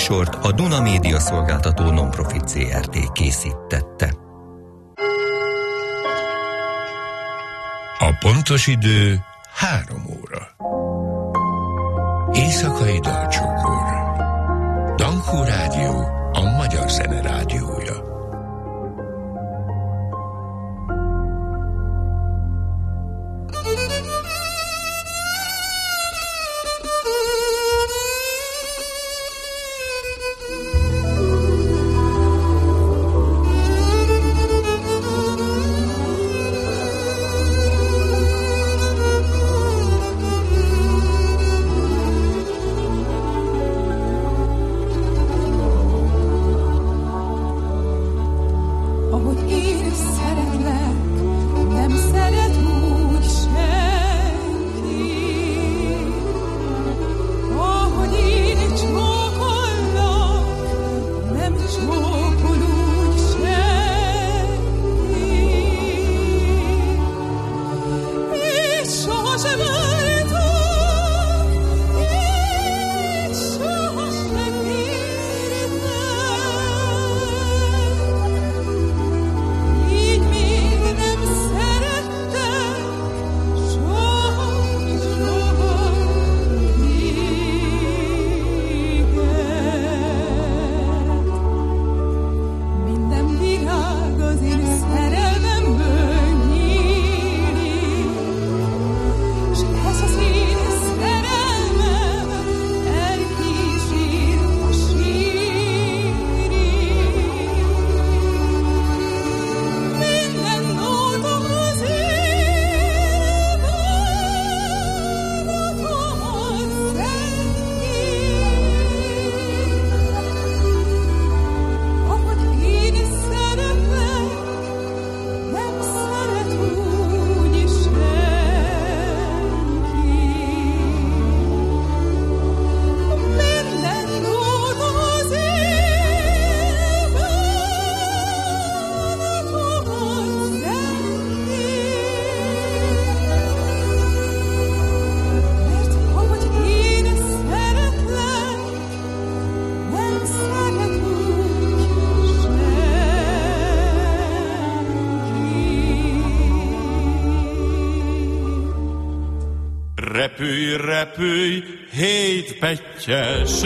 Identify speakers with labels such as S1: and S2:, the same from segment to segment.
S1: műsort a Duna Média Szolgáltató Non-Profit Zrt. Készítette.
S2: A pontos idő 3 óra. Éjszakai dalcsokor. Dankó Rádió, a magyar zene rádiója.
S3: Repülj, repülj, hétpettyes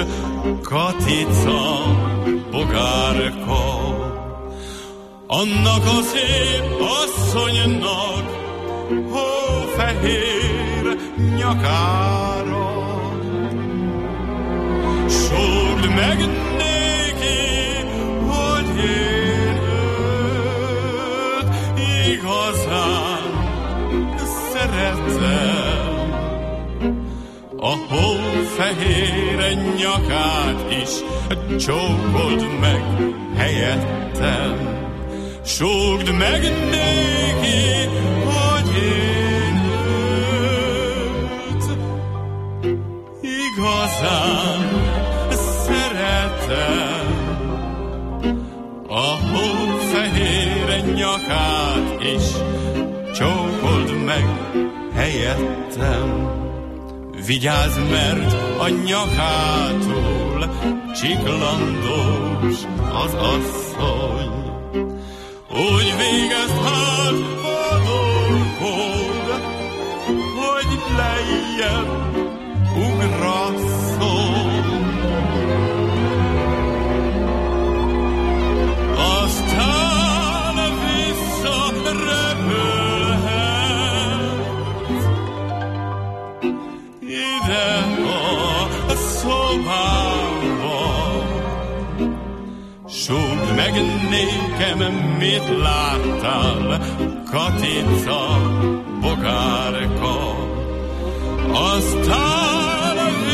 S3: Katica bogárka, annak a szép asszonynak hófehér nyakára. Súgd meg néki, hogy én őt igazán szeretem. A hófehér nyakát is csókold meg helyettem. Súgd meg néki, hogy én őt igazán szeretem. A hófehér nyakát is csókold meg helyettem. Vigyázz, mert a nyakától csiklandós az asszony. Úgy végezd hát a dolgod, hogy lejjebb ugrasszol. Aztán visszarepülhetsz ide a szobába. Súgd meg nékem, mit láttál, Katica bogárka. Aztán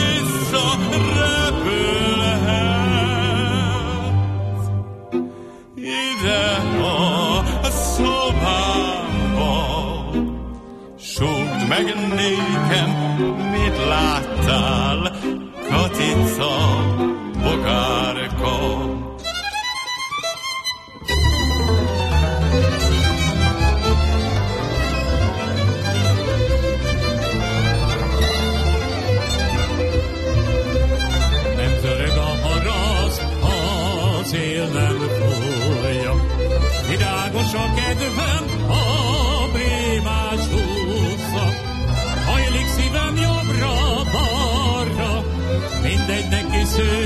S3: visszarepülhetsz ide a szobába. Súgd meg nékem, mit láttál, Katica bogárka.
S4: Nem zörög a harag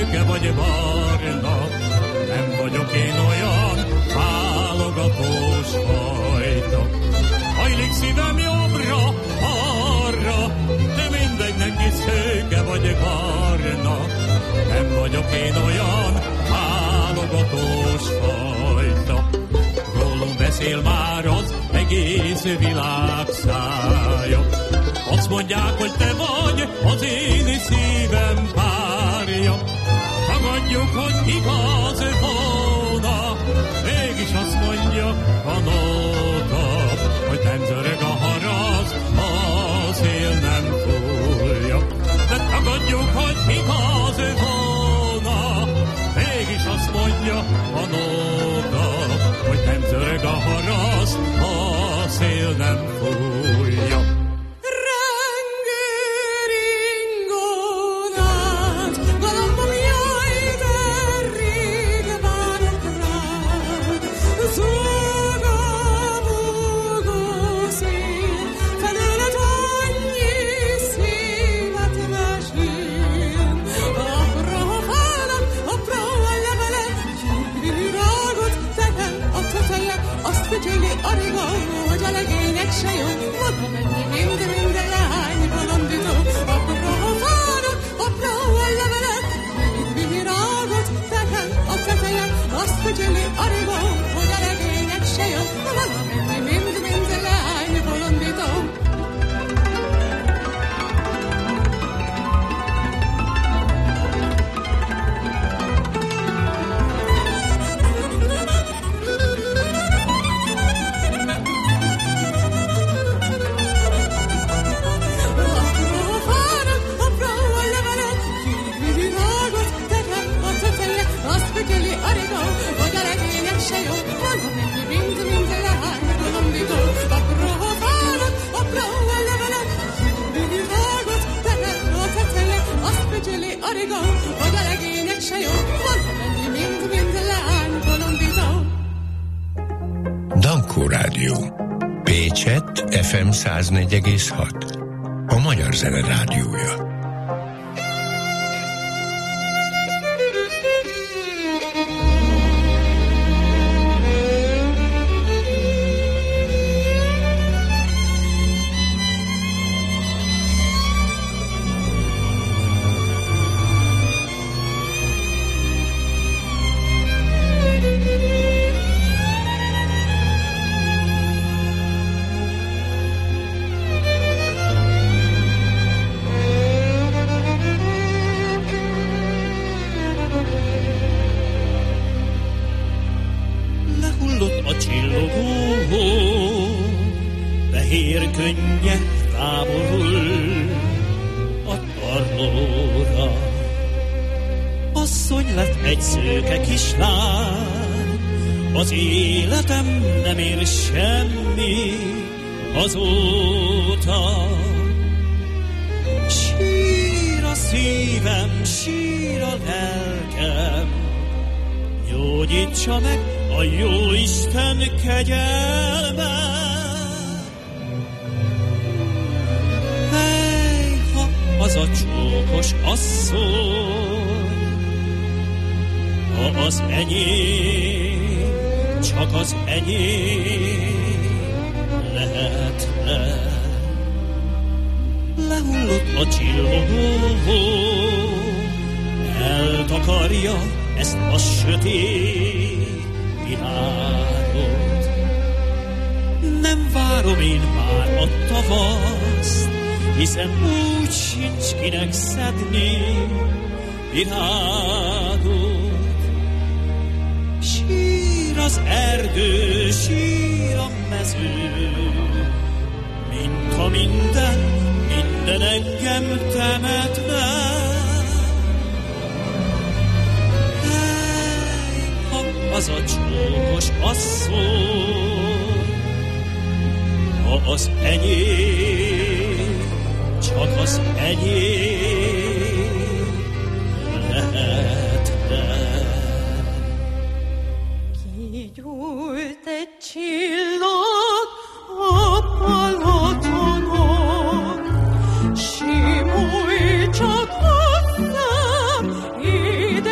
S3: szőke vagy barna, nem vagyok én olyan válogatós fajta. Hajlik szívem jobbra, arra, de mindegy, neki szőke vagy barna, nem vagyok én olyan válogatós fajta. Rólunk beszél már az egész világ szája. Azt mondják, hogy te vagy az én szívem párja. Tagadjuk, hogy igaz volna, mégis azt mondja a nóta, hogy nem zörög a harag, a szél nem fújja. De tagadjuk, hogy igaz volna, mégis azt mondja a nóta, hogy nem zörög a harag, a szél nem fújja.
S4: Hogy a legények se jön, maga menni minden lány bolondító. Apró fának, apró a levelek, virágot tehem a tetejen, azt figyeli a rigó, hogy a legények se jön, maga menni minden lány bolondító.
S2: Dankó Rádió. Pécset FM 104,6. A Magyar Zene Rádiója.
S5: Az életem nem ér semmi azóta. Sír a szívem, sír a lelkem, gyógyítsa meg a Jóisten kegyelme. Hely, ha az a csókos asszony, ha az enyém, csak az enyém lehetne. Lehullott a csillogó, eltakarja ezt a sötét világot. Nem várom én már a tavaszt, hiszen úgy sincs kinek szedni virágot. Sír az erdő, sír a mező, mint ha minden engem temetne. Hely, ha az a csókos asszony, ha az enyém, csak az enyém lehetne.
S4: Kigyújt egy csillag a Balatonon, simulj csak hozzám, ide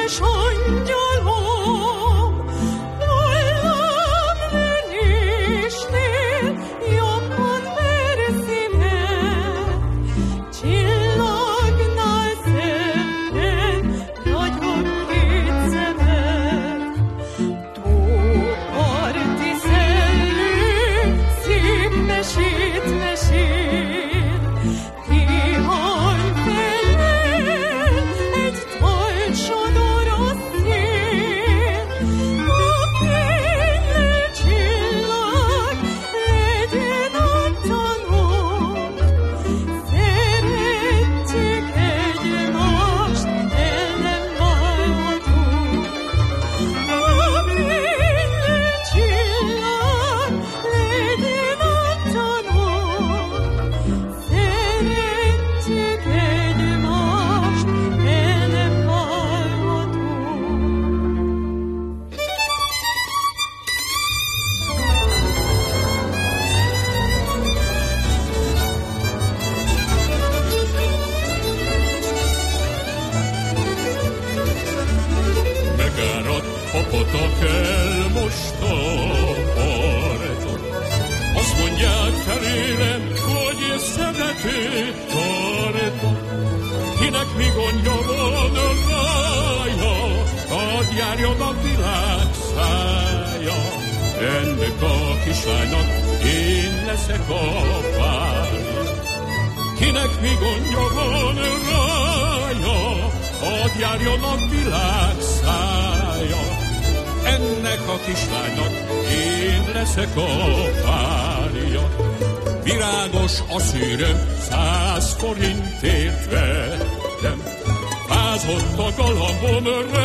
S3: kislánynak én leszek a párja. Kinek mi gondja van rája, hadd járjon a világ szája. Ennek a kislánynak én leszek a párja. Virágos a szőröm, 100 forintért vettem. Fázott a galambom,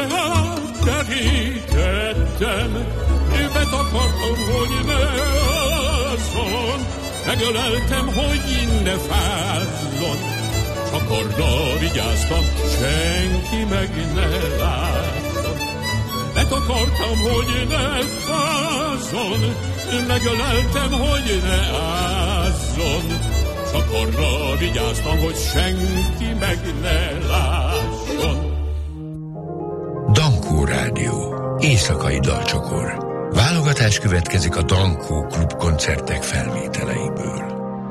S3: ráterítettem. Betakartam, hogy ne ázzon, megöleltem, hogy ne fázzon. Csak arra vigyáztam, senki meg ne látszon. Betakartam, hogy ne fázzon, megöleltem, hogy ne ázzon. Csak arra vigyáztam, hogy senki meg ne lásson.
S2: Dankó Rádió. Éjszakai dalcsokor. Válogatás következik a Dankó Klub koncertek felvételeiből.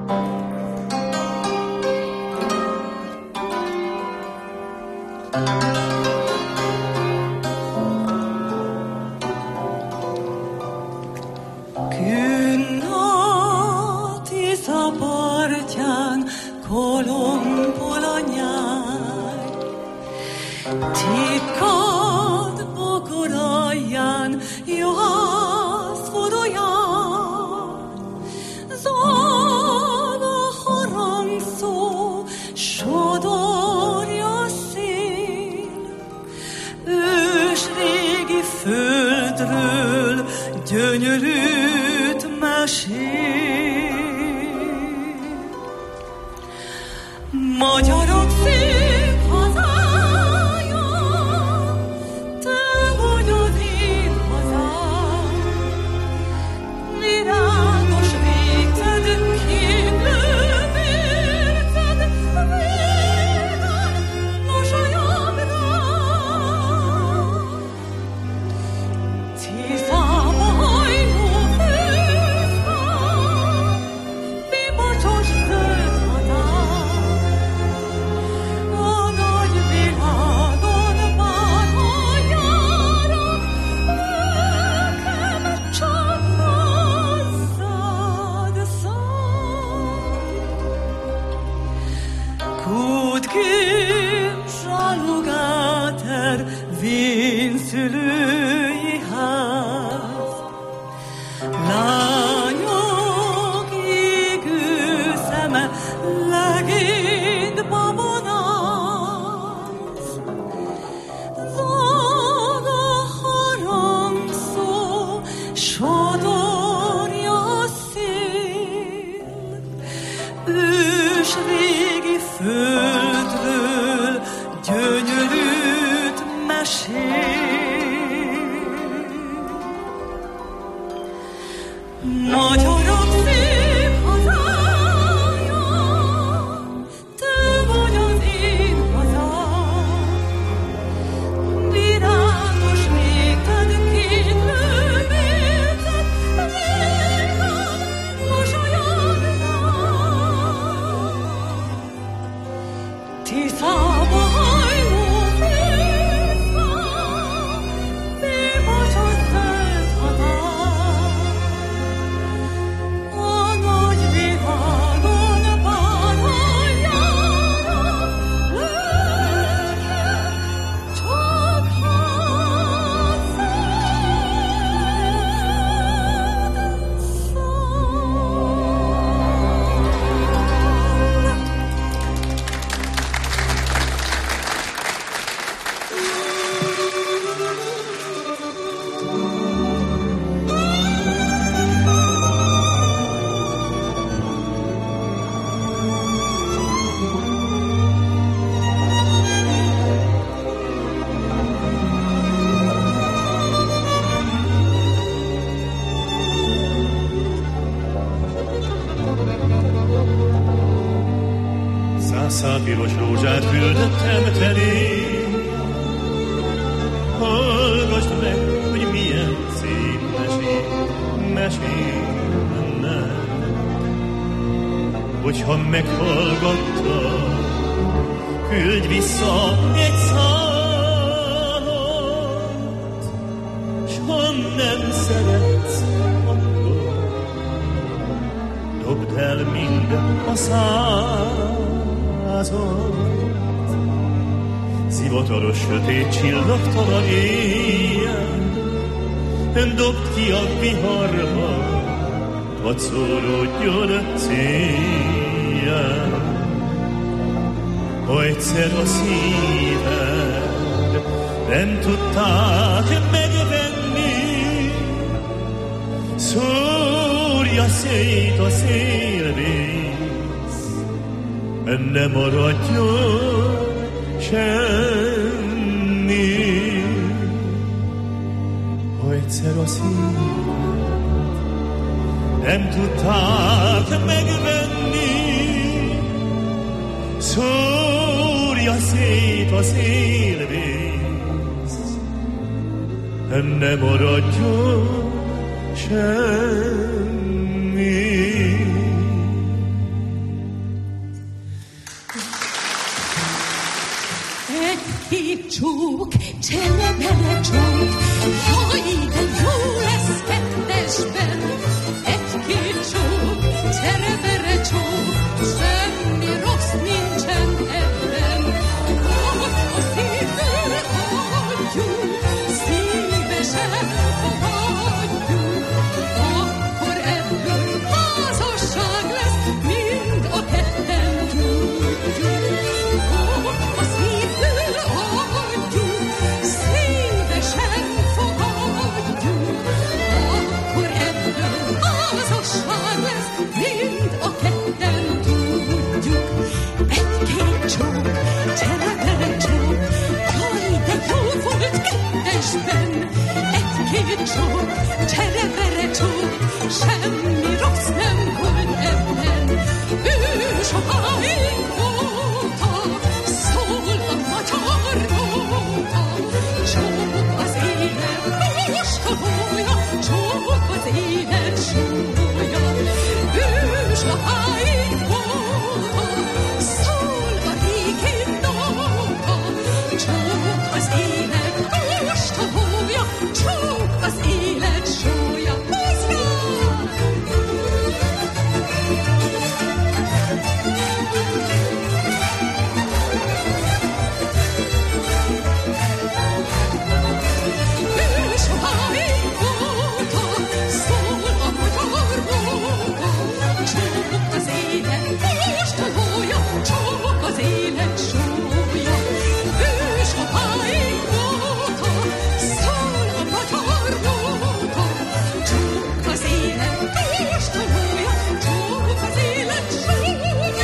S5: Piros rózsát küldöttem telé. Hallgassd meg, hogy milyen szép mesélnek. Hogyha meghallgattad, küldj vissza egy szálat, s ha nem szeretsz, akkor hunyt el mind a század. Zivataros sötét csillagtalan éjjel dobd ki a viharba, hadd szóródjon céljel. Ha egyszer a szíved nem tudták megvenni, szórja szét a szélvész, ne maradjon semmi. Ha egyszer a szíved nem tudták megvenni, szórja szét a szélvész, ne maradjon semmi.
S4: Egy-két csók, cselebele csók, jaj, de jó lesz kettesben. Egy-két csók, cselebele csók, semmi rossz nincsen ebben. A szívből adjuk, szívesen fogadjuk, akkor ebből házasság lesz, mind a ketten tudjuk. A szívből adjuk, szívesen fogadjuk, akkor ebből házasság lesz, mind a ketten tudjuk. Egy-két csók, cselebele csók, jaj, de jó volt kettesben. Egy-két csók, cselebele csók, semmi rossz nem volt ebben. Ősokáig óta szól a magyar nóta, csók az élet kóstolója, csók az élet súlya. Ősokáig óta szól a régi nóta, csók az élet kóstolója, csók az élet súlya. Ősokáig óta szól a magyar nóta, csók az élet kóstolója, csók az élet súlya. Ősokáig óta szól a magyar nóta, csók az élet kóstolója, csók az élet súlya.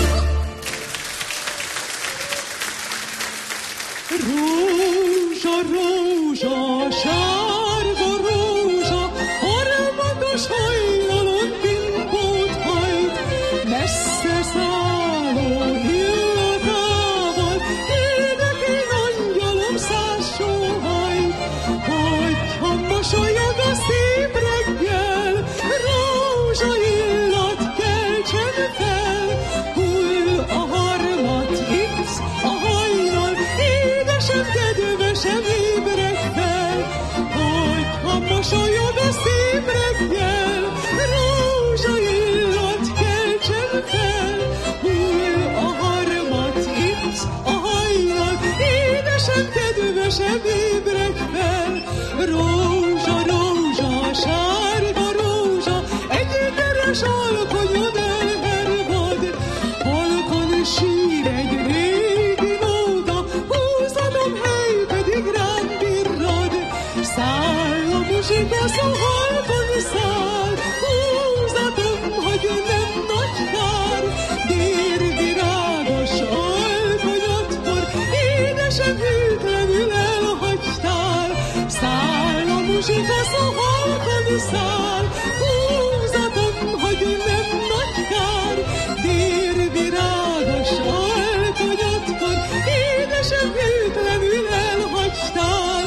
S6: Rózsa, rózsa, sárga rózsa, harmatos hajnalon pimpót hajt, messze szálló illatával, énekén angyalom száz sóhajt. Hogyha mosolyog a szép reggel, rózsa illat keltsen fel, hull a harmat itt a hajnal, édesem, kedvesem, ébredj fel. Hogyha mosolyog a szép reggel, rózsa illat keltsen fel, hull a harmat itt a hajnal, édesem, kedvesem, ébredj fel. Rózsa, rózsa, sárga rózsa, egy teres alkonyon elhervad, halkan sír egy régi nóta, húzatom hely pedig rám virrad. Száll a muzsika, szó halkan száll, húzatom, hogy nem nagy kár. Dérvirágos alkonyatkor, édesem, hűtlenül elhagytál. Száll a muzsika, szó halkan száll, húzatom, hogy nem nagy kár. Dérvirágos alkonyatkor, édesem, hűtlenül elhagytál.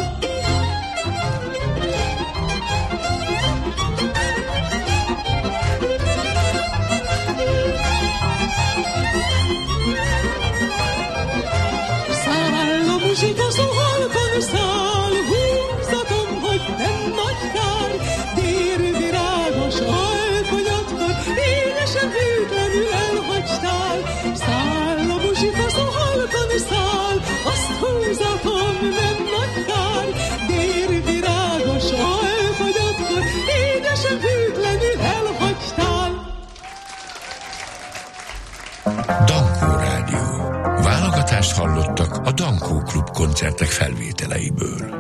S6: Száll a muzsika, szó halkan száll, húzatom, hogy nem nagy kár.
S2: Fényvonulást hallottak a Dankó Klub koncertek felvételeiből.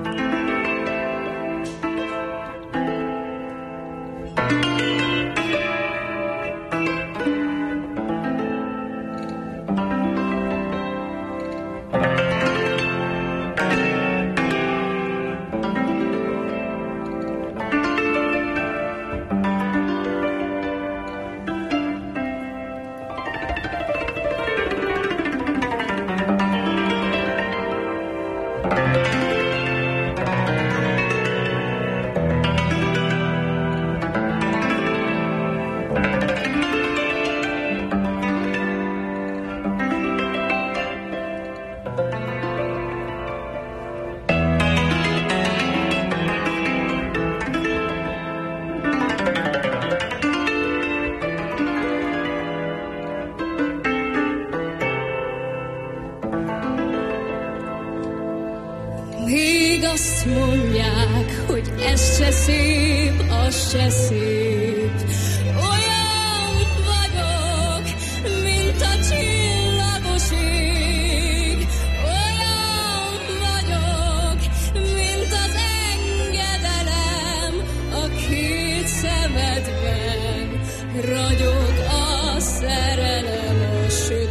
S7: Még azt mondják, hogy ez se szép, az se szép. Olyan vagyok, mint a csillagos ég. Olyan vagyok, mint az engedelem a két szemedben. Ragyog a szerelem a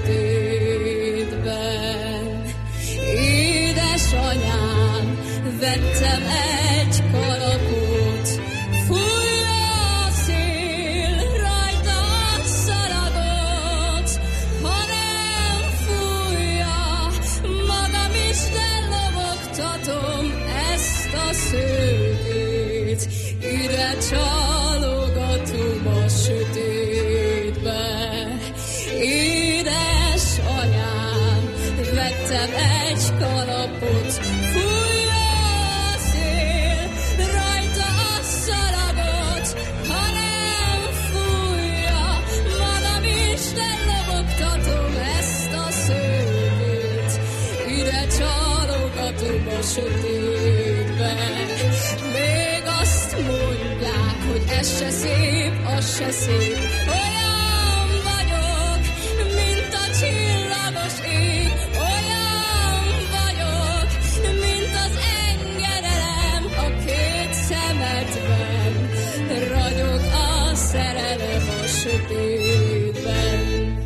S7: sötétben. Édesanyám, vettem egy kalapot, fújja a szél, rajta szalagot. Ha nem fújja, magam is ellobogtatom ezt a szőkét. Ide csalogatom a sötétbe. Édesanyám, vettem egy kalapot, fújja a szél, rajta a szalagot. Ha nem fújja, magam is ellobogtatom ezt a szőkét. Ide csalogatom a sötétbe. Még azt mondják, hogy ez se szép, az se szép. Olyan vagyok, mint a csillagos ég. Olyan vagyok, mint az engedelem a két szemedben. Ragyog a szerelem a sötétben.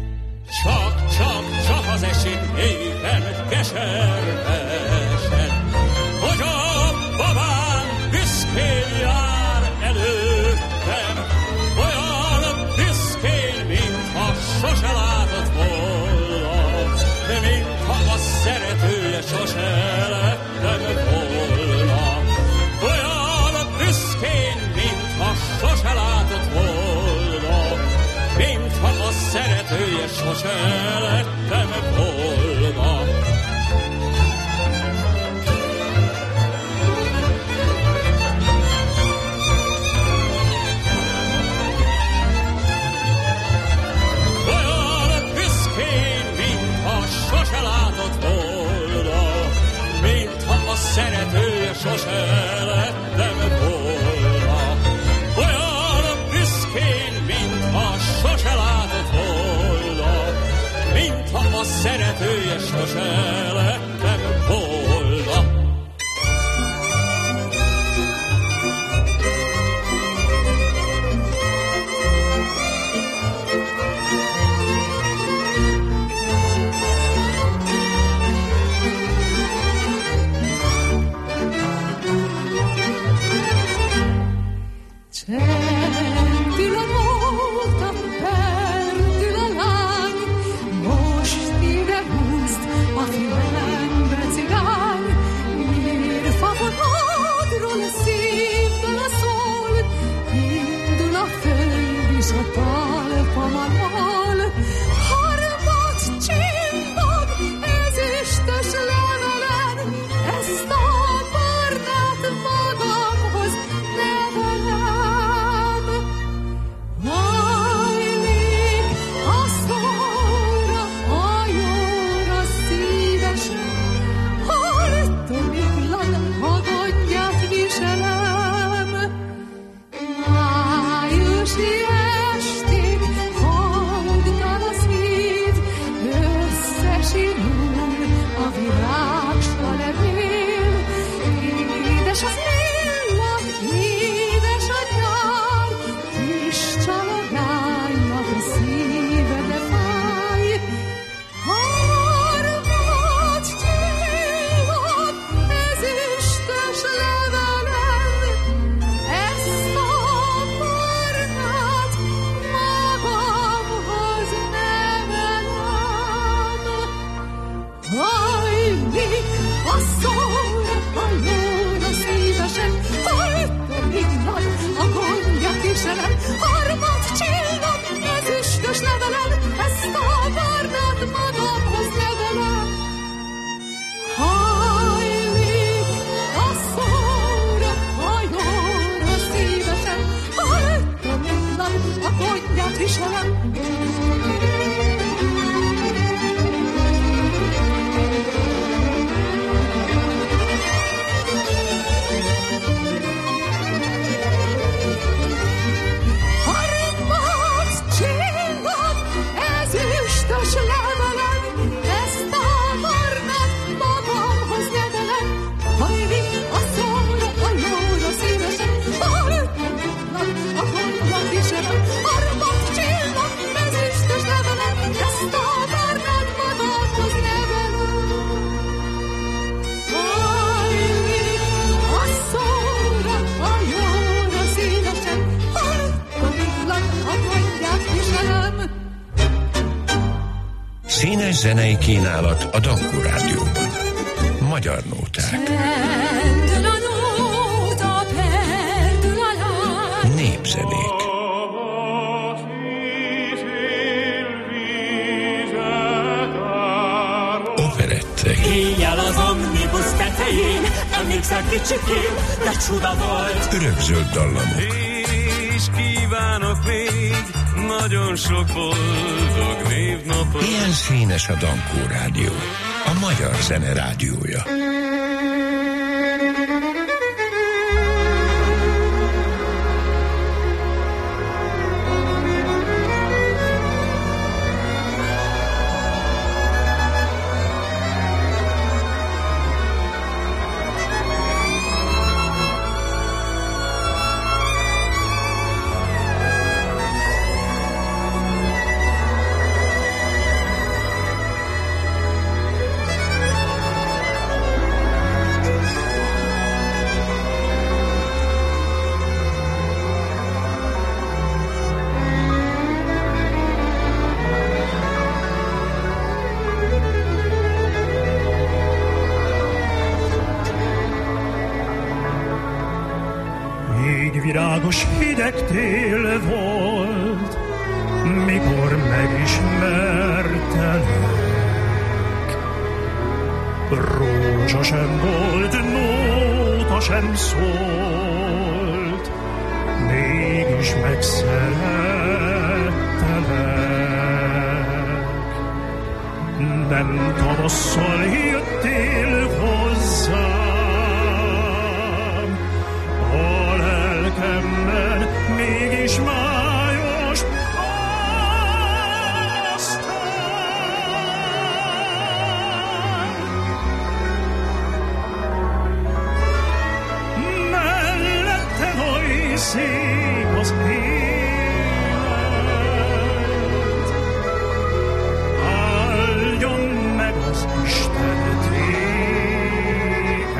S3: Csak az esik éppen keservesen, hogy a babám büszkén jár előttem, olyan büszkén, mintha sose látott volna, mintha a szeretője sose lettem volna. Olyan büszkén, mintha sose látott volna, mintha a szeretője sose lettem volna. Olyan büszkén, mintha sose látott volna, mintha a szeretője sose lettem volna. Olyan büszkén, mintha sose látott volna, mintha a szeretője sose lettem volna.
S4: Csendül a nóta, perdül a lány, most ide húzd a fülembe
S2: Színes zenei kínálat a Dankó Rádióban. Magyar nóták. Népzenék. Operettek.
S3: Éjjel az omnibus tetején, emlékszel kicsikén, de csuda volt.
S2: Örökzöld dallamok.
S8: És kívánok még nagyon sok boldog névnapot.
S2: Ilyen színes a Dankó Rádió, a magyar zene rádiója.
S9: Virágos hideg tél volt, mikor megismertelek. Rózsa sem volt, nóta sem szólt, mégis megszerettelek. Nem tavasszal jöttél hozzám, a lelkemben mégis májos aztán. Melletted oly szép az élet, áldjon meg az Isten téged.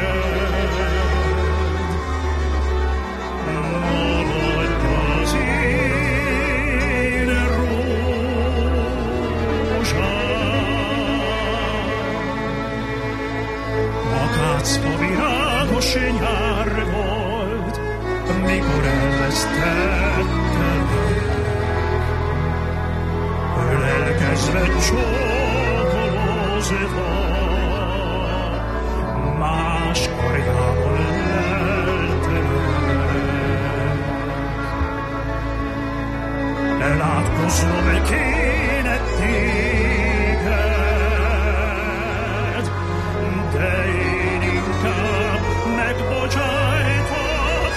S9: A virágos nyár volt, mikor elvesztettelek. Lelkezve csókolózva, más karjában leltelek. Elátkoznom kéne téged, de én inkább megbocsájtok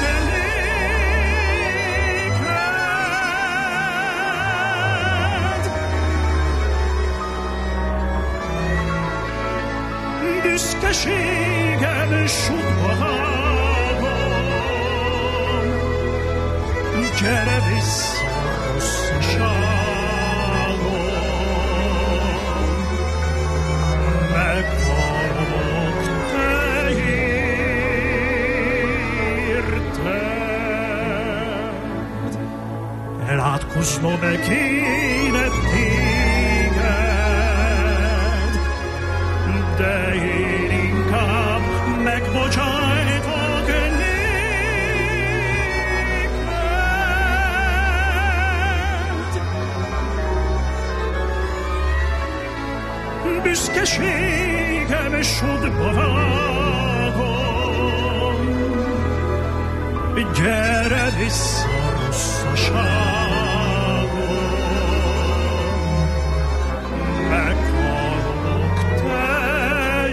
S9: néked. Büszkeségem sútba vágom, gyere vissza rosszaságom, meghalok te érted. Elátkoznom kéne téged, de én inkább megbocsájtok néked. Büszkeségem sodba vágom, gyere vissza rosszaságom, meghalok te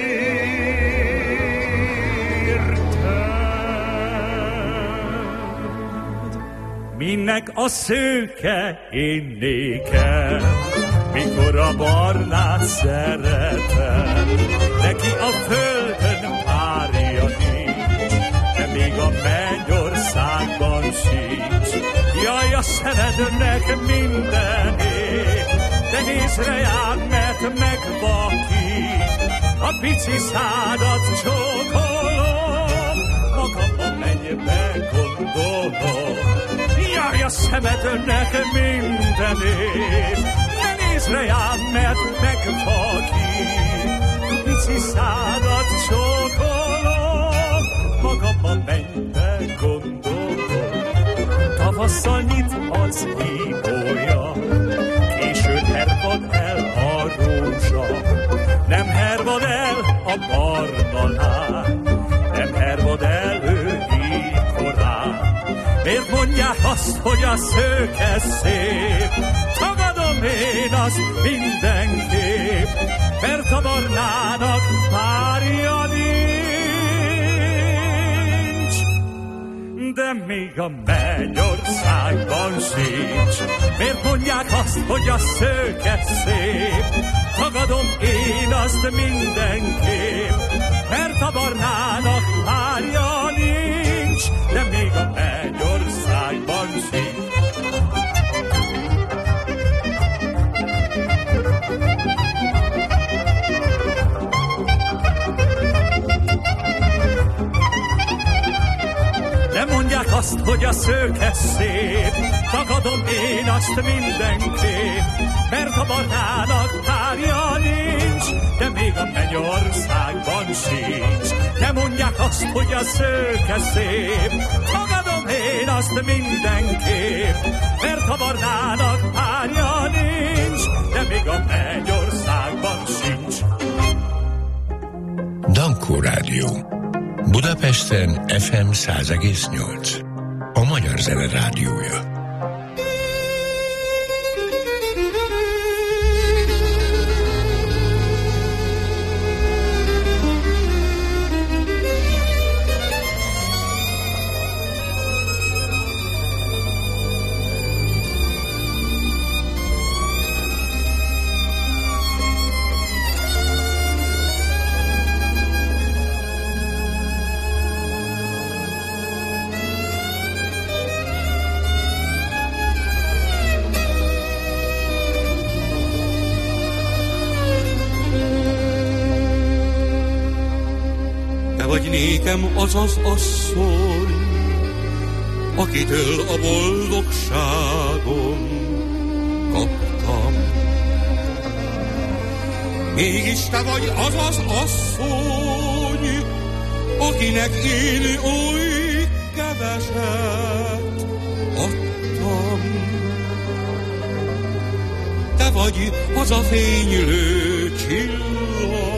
S9: érted.
S5: Minek a szőke én nékem, mikor a barnát szeretem. Neki a földön párja nincs, de még a mennyországban sincs. Jaj, a szemednek mindenét, de nézre jár, mert megvakít. A pici szádat csókolom, magamban mennybe gondolom. Jaj, a szemednek mindenét,
S9: kézre jár, mert megvakít. Pici szádat csókolom, magamba mennybe gondolom. Tavasszal nyit az ígója, későn hervad el a rózsa. Nem hervad el a barnalán, nem hervad el ő korán. Miért mondják azt, hogy a szőke szép? Tagadom én azt mindenképp, mert a barnának párja nincs. De még a Mennyországban sincs. Miért mondják azt, hogy a szőke szép? Tagadom én azt mindenképp, mert a barnának párja nincs. De még a Mennyországban sincs. De mondják azt, hogy a szőke szép, tagadom én azt mindenképp, mert a barnának párja nincs, de még a Mennyországban sincs. De mondják azt, hogy a szőke szép, tagadom én azt mindenképp, mert a barnának párja nincs, de még a Mennyországban sincs.
S2: Dankó Rádió. Budapesten FM 100,8. A Magyar Zene Rádiója.
S10: Nékem az az asszony, akitől a boldogságom kaptam. Mégis te vagy az az asszony, akinek én oly keveset adtam. Te vagy az a fénylő csillag,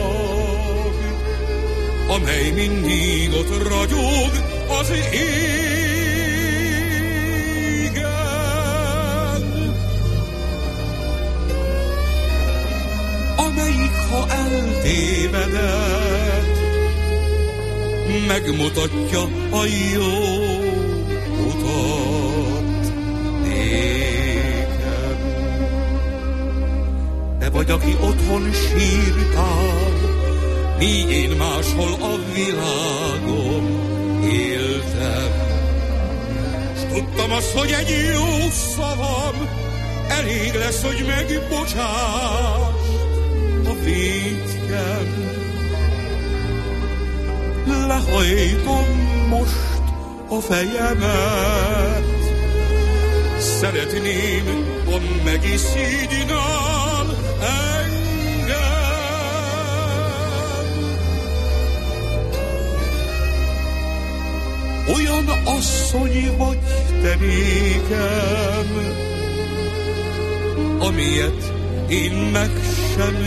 S10: amely mindig ott ragyog az égen, amelyik, ha eltévedett, megmutatja a jó utat nékem. Te vagy, aki otthon sírtál, míg én máshol a világon éltem. S tudtam azt, hogy egy jó szavam elég lesz, hogy megbocsáss a vétkem. Lehajtom most a fejemet, szeretném, ha megiszidnál engem. Olyan asszony vagy te nékem, amilyet én meg sem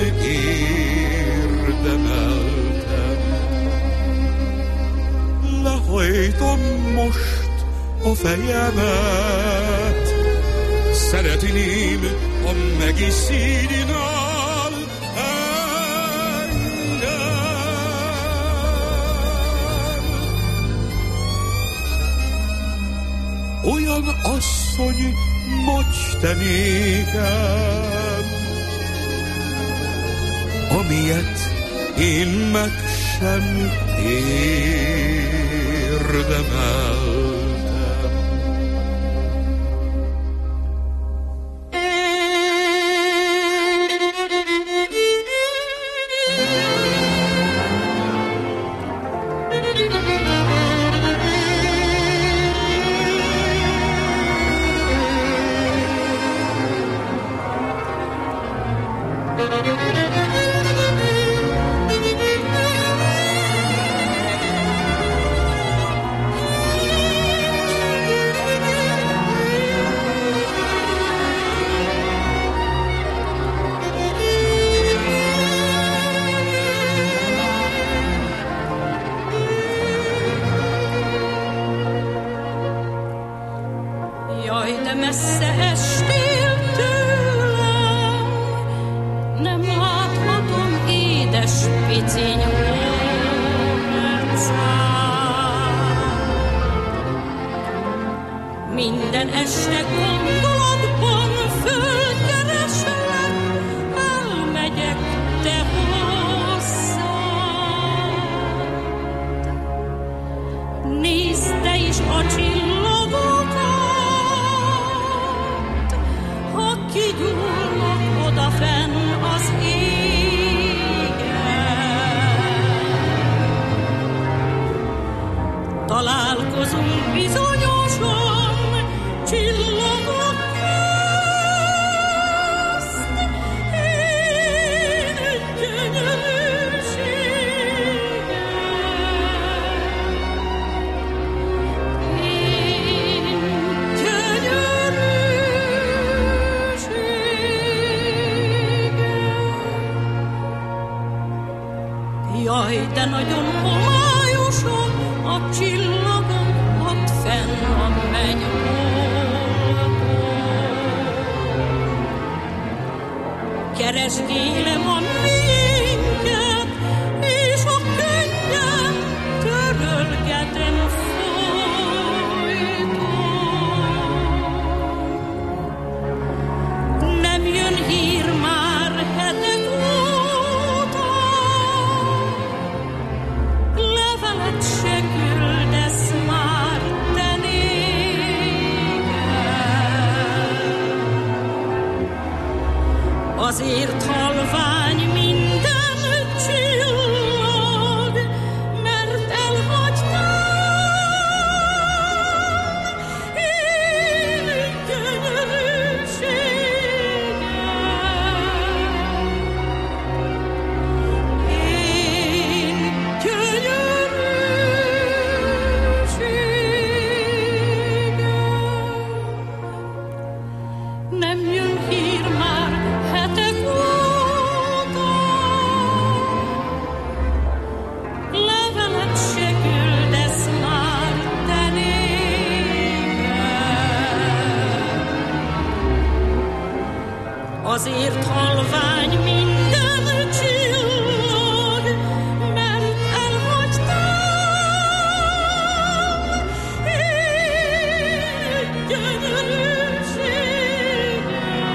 S10: érdemeltem. Lehajtom most a fejemet, szeretném, ha megiszidnál engem. Olyan asszony vagy te nékem, amilyet én meg sem érdemeltem.
S7: Minden este gondolatban fölkereslek, elmegyek te hozzád. Nézd te is a csillagokat, ha kigyúlnak odafenn az égen. Találkozunk bizonyosan csillagok közt, én gyönyörűségem, én gyönyörűségem. Jaj, de nagyon homályosan a csillagok ott fenn a mennyországon. Keresgélem a miénket, és a könnyem törölgetem folyton. Nem jön hír már hetek óta, levelet se küldesz már te nékem. Azért halvány minden csillag, mert elhagytál én gyönyörűségem. Én gyönyörűségem. Nem jön hír már hetek óta, levelet se küldesz már te nékem. Azért halvány minden csillag, mert elhagytál én gyönyörűségem.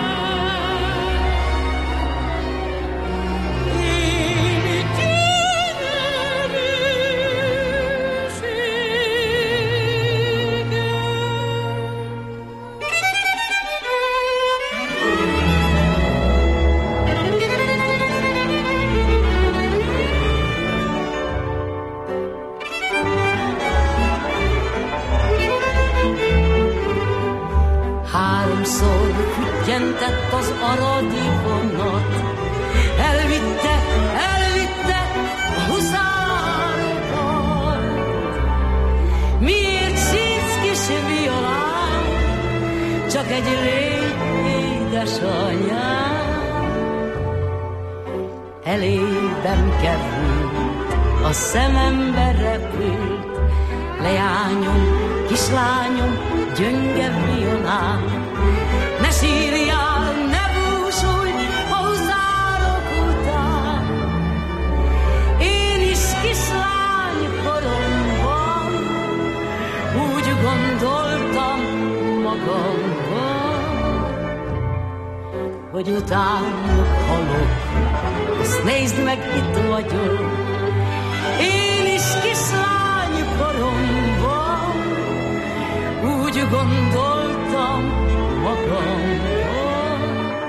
S7: Én
S11: Háromszor füttyentett az aradi vonat, elvitte a huszárokat. Miért sírsz, kis violám, csak egy légy, édesanyám? Elében került, a szemembe repült, leányom, kislányom, gyönge violám. Ne sírjál, ne búsulj a huzárok után, én is kislány koromban úgy gondoltam magamban, hogy utánuk halok, azt nézd meg, itt vagyok. Én is kislány koromban úgy gondoltam magamban,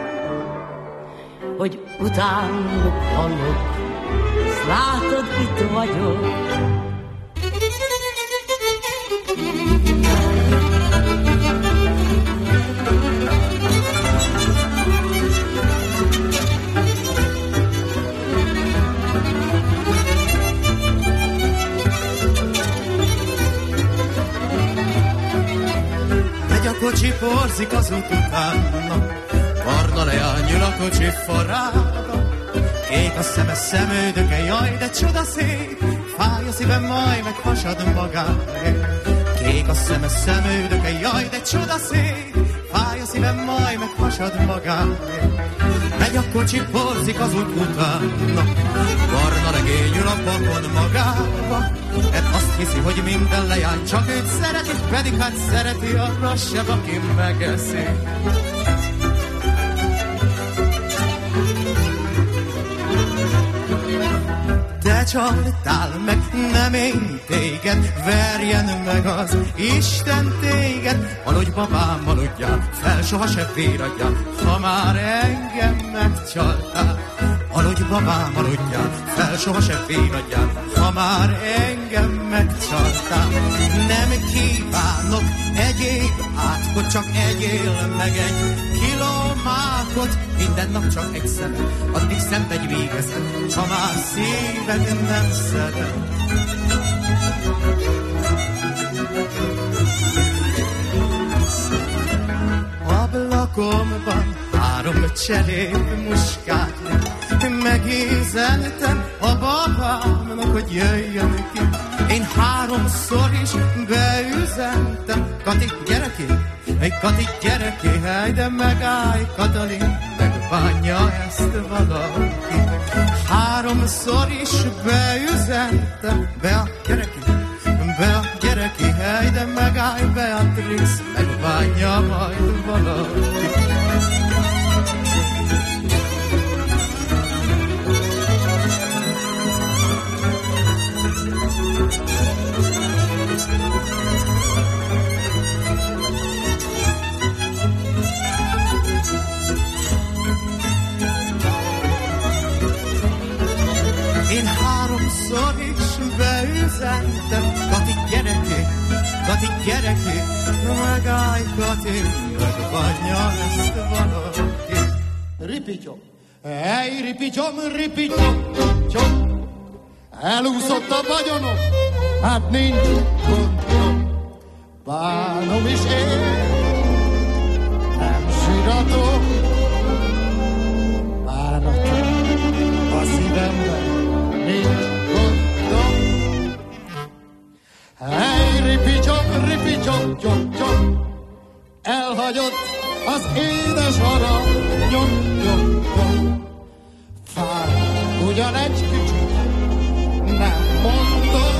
S11: hogy utánuk halok, ezt látod, itt vagyok.
S12: porzik az út utána, barna leányul a kocsi forrába. Kék a szeme szemöldöke, jaj, de csoda szép, fáj a szívem, majd meg hasad magáért. Kék a szeme szemöldöke, jaj, de csoda szép, fáj a szívem, majd meg hasad magáért. Megy a kocsi, porzik az út utána, barna legényül a pakon magába. Hát azt hiszi, hogy minden leány csak őt szereti, pedig hát szereti arra sem, aki megeszi. Te csaltál meg, nem én téged, verjen meg az Isten téged. Aludj babám, aludjál, fel soha se véradjál, ha már engem megcsaltál. Aludj babám, aludjál, fel soha se véradjál, ha már engem megcsaltál. Nem kívánok egyéb átkot, csak egyél meg egy kiló mákot. Minden nap csak egy szemed, addig szenvedj végezed, ha már szíved nem szeded. Ablakomban 3 cserép muskátli, megízeltem a babámnak, hogy jöjjön ki. Én 3-szor is beüzentem, Kati, gyere ki, egy Kati, gyere ki, hely, de megállj, Katalin, megbánja ezt valaki. 3-szor is beüzentem, Bea, gyere ki, Bea, gyere ki, hely, de megállj, Beatrix, megbánja majd valaki. Én 3-szor is beüzentem, Kati, gyere ki, Kati, gyere ki, megállj, Kati, megbánja ezt valaki.
S13: Ripityom, hely, ripityom, ripityom, csom. Elúszott a vagyonom, hát nincs gondom. Bánom is én, nem síratom. Bánatom a szívemben, nincs gondom. Hely, ripityom, ripityom, csom, csom. Elhagyott az édes aranyom, nyom, nyom. Fáj ugyan egy kicsit, nem mondom.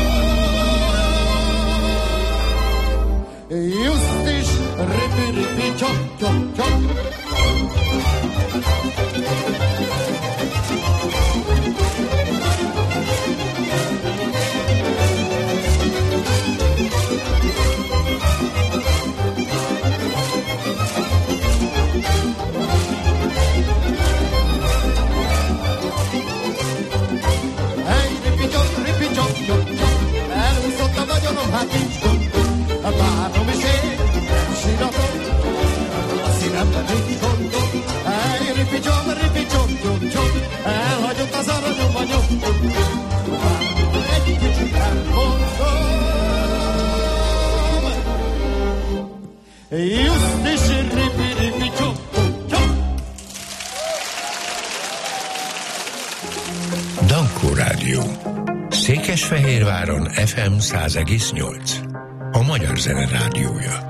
S13: Just is ripi, ripi, csom, csom, csom. Elúszott a vagyonom, hát nincs gondom. Bánom is én, nem síratom. A szívemben nincs gondom. Ripi-csom, ripi-csom, csom, csom. Elhagyott az aranyom, a nyom. Egy kicsit elmondom. Just is ripi, ripi-csom, csom.
S2: Dankó Rádió. Székesfehérváron FM 100,8. A Magyar Zene Rádiója.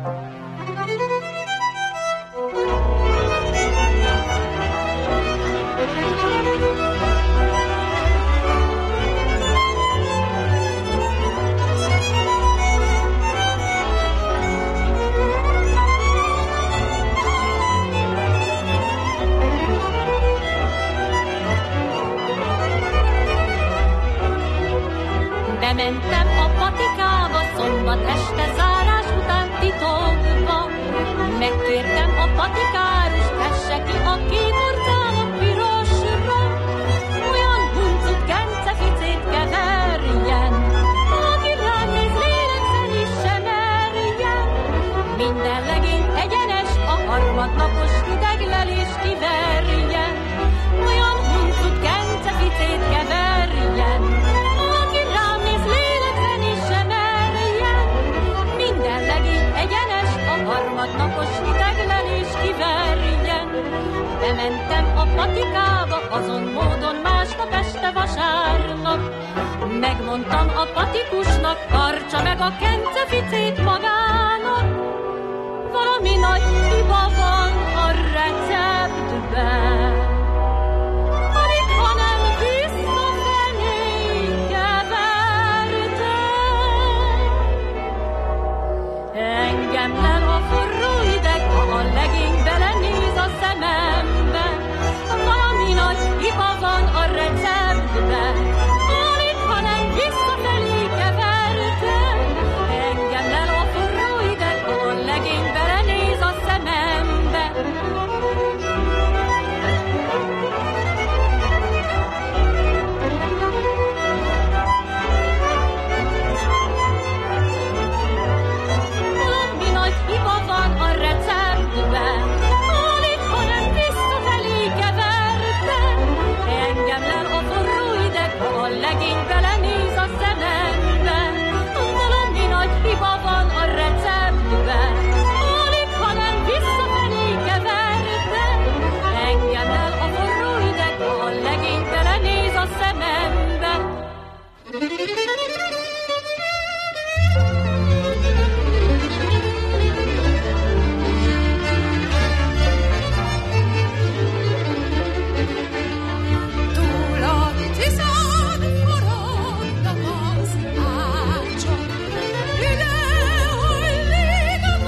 S7: Bementem a patikába, szombat este zárás után titokba. Megkértem a patikárust, tesse ki a két orcámat pirosra. Olyan huncut genceficét keverjen, aki rám néz, lélegzen is se merjen. Minden legény egyenes, a harmadnapos ideglelés kiverjen. Olyan huncut genceficét keverjen, harmadnapos Megmondtam a patikusnak, tartsa meg a kenceficét magának. Valami nagy hiba van a receptben. Alig, hanem visszafelé kevertem. Engem lel a forró hideg, ha a legény belenéz a szemembe. Valami nagy hiba van a receptben. Alig, hanem visszafelé kevertem. Engem lel a forró hideg, ha a legény belenéz a szemembe. Valami nagy hiba van a receptben. Alig, hanem visszafelé kevertem. Engem lel a forró hideg, ha a legény belenéz a szemembe. Valami nagy hiba van a receptben. Alig, hanem visszafelé kevertem. Engem lel a forró hideg, ha a legény belenéz a szemembe.
S4: Túl a tiszán forognak az ácsok, ide hajlik a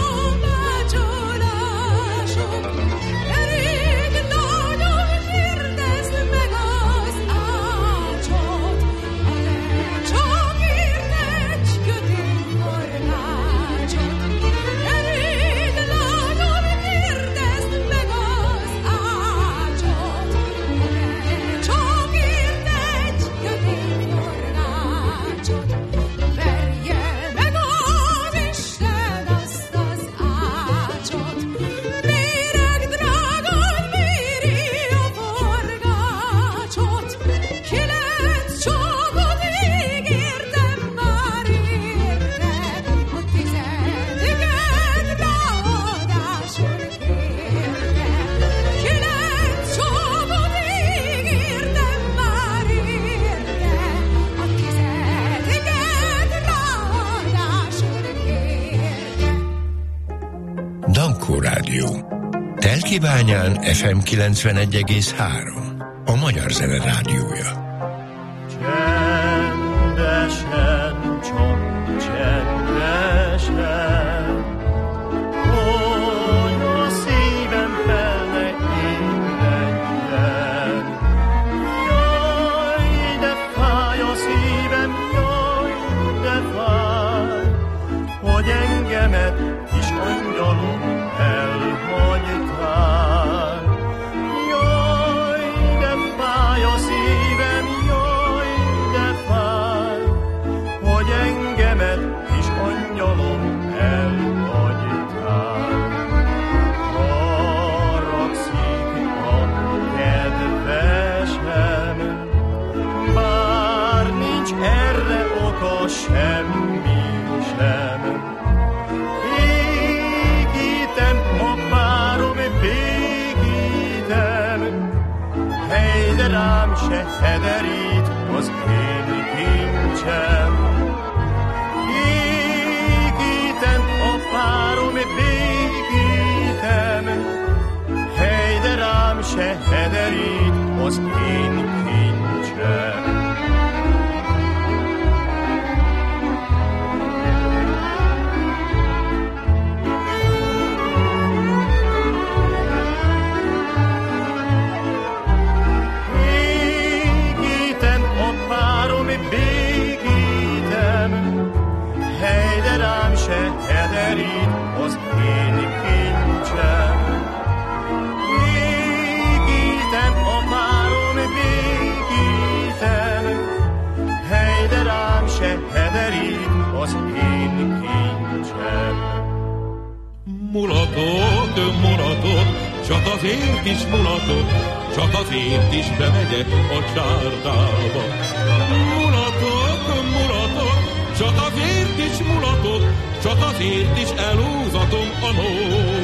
S4: kombácsolások. Elég nagyon kérdezd meg az ácsot, csak írt egy kötény forgácsot. Elég nagyon kérdezd meg az ácsot, csak írt egy kötény forgácsot. Verje meg az Isten azt az ácsot, méreg drágán méri a forgácsot. 9 csapot ígértem már érte, a 10-et ráadásul kérte. 9 csapot ígértem már érte, a 10-et ráadásul kérte.
S2: Dankó Rádió. Telkibányán FM 91,3. A Magyar Zene Rádiója.
S5: Csendesen, csak csendesen, hogy a szívem fel ne ébredjen. Jaj, de fáj a szívem, jaj, de fáj, hogy engemet kis angyalom elhagytál. Jaj, de fáj a szívem, jaj, de fáj, hogy engemet kis angyalom elhagytál. Haragszik a kedvesem, bár nincs erre oka semmi sem. Égítem a párom, végítem, hely, de rám se hederít az én kincsem. Égítem a párom, végítem, hely, de rám se hederít az én kincsem. Égítem a párom, végítem, hely, de rám se hederít az én kincsem. Égítem a párom, végítem, hely, de rám se hederít az én kincsem.
S10: Mulatod, mulatod, csak azért is mulatod, csak azért is bemegyek a csárdába. Mulatod, mulatod, csak azért is mulatod, csak azért is elhúzatom a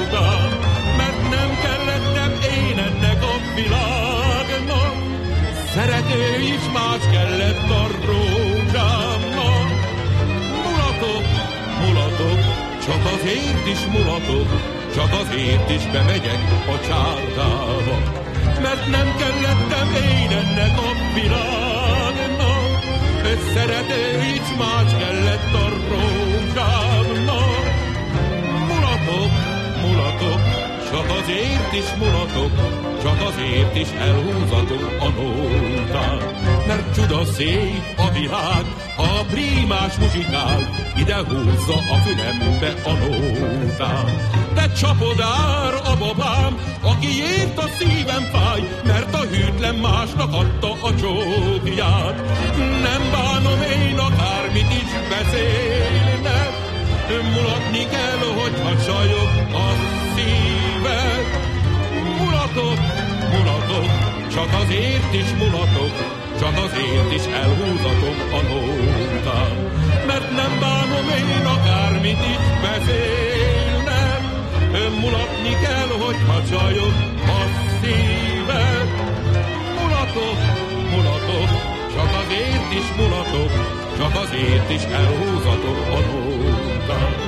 S10: nódát, mert nem kellettem én ennek a világnak. szerető is más kellett a rózsámnak. Mulatok, mulatok, csak azért is mulatok, csak azért is bemegyek a csárdába, mert nem kellettem én ennek a világnak. Szerető is más kellett a rózsámnak. Mulatok, mulatok, csak azért is mulatok, csak azért is elhúzatok a nótát. Mert csuda szép a világ, ha a prímás muzsikál, ide húzza a fülembe a nótát. De csapodár a babám, akiért a szívem fáj, mert a hűtlen másnak adta a csókját. Nem bánom én, akármit is beszélnek, mulatni kell, hogyha csajok a szíved. Mulatok, mulatok, csak azért is mulatok, csak azért is elhúzatom a nótát. Mert nem bánom én, akármit is beszélnek, mulatni kell, hogyha csajok a szíved. Mulatok, mulatok, csak azért is mulatok, csak azért is elhúzatom a nótát.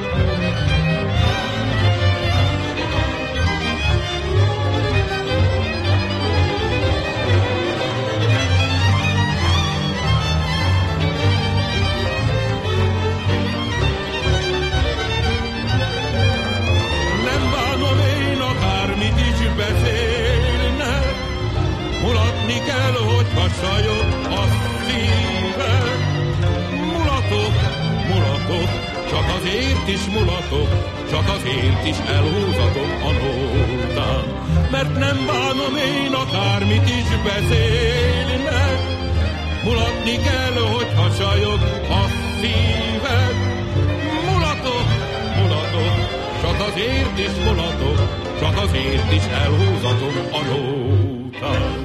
S10: Mulatni kell, hogyha csajok a szíved. Mulatok, mulatok, csak azért is mulatok, csak azért is elhúzatom a nótát. Mert nem bánom én, akármit is beszélnek. Mulatni kell, hogyha csajok a szíved. Mulatok, mulatok, csak azért is mulatok, csak azért is elhúzatom a nótát.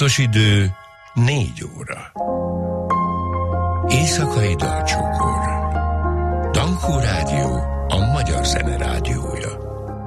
S2: Pontos idő 4 óra. Éjszakai dalcsokor. Dankó Rádió, a magyar zene rádiója.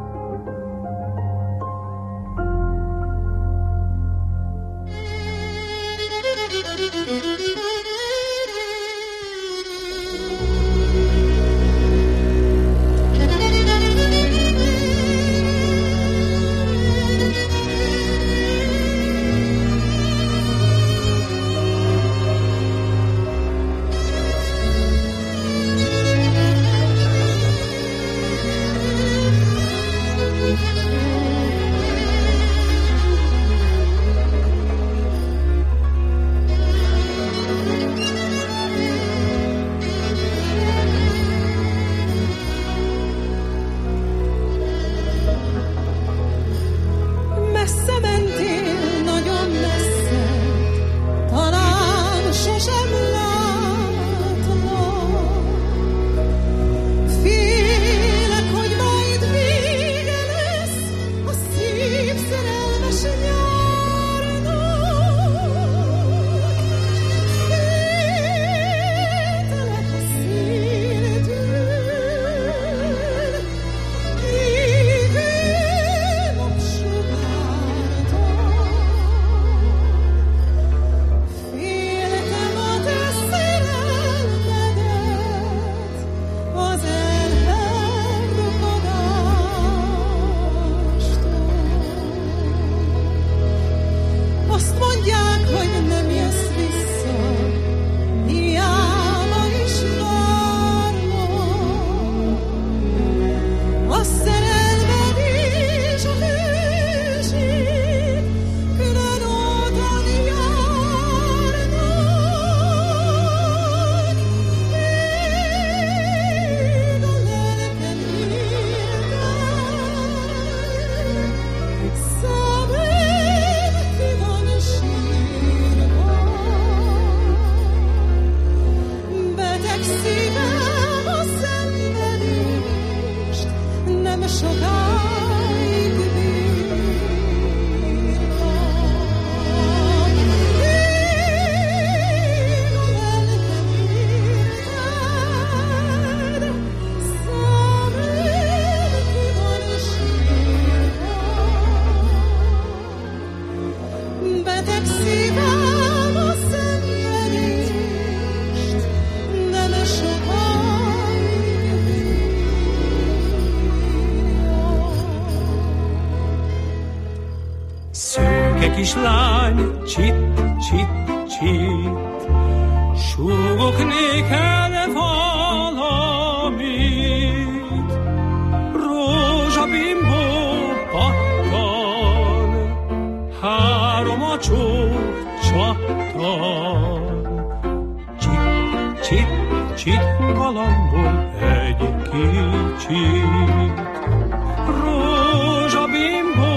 S9: Kislány, csit, csit, csit, súgok néked valamit, rózsabimbó pattan, 3 a csók csattan. Csit, csit, csit, galambom egy kicsit, rózsabimbó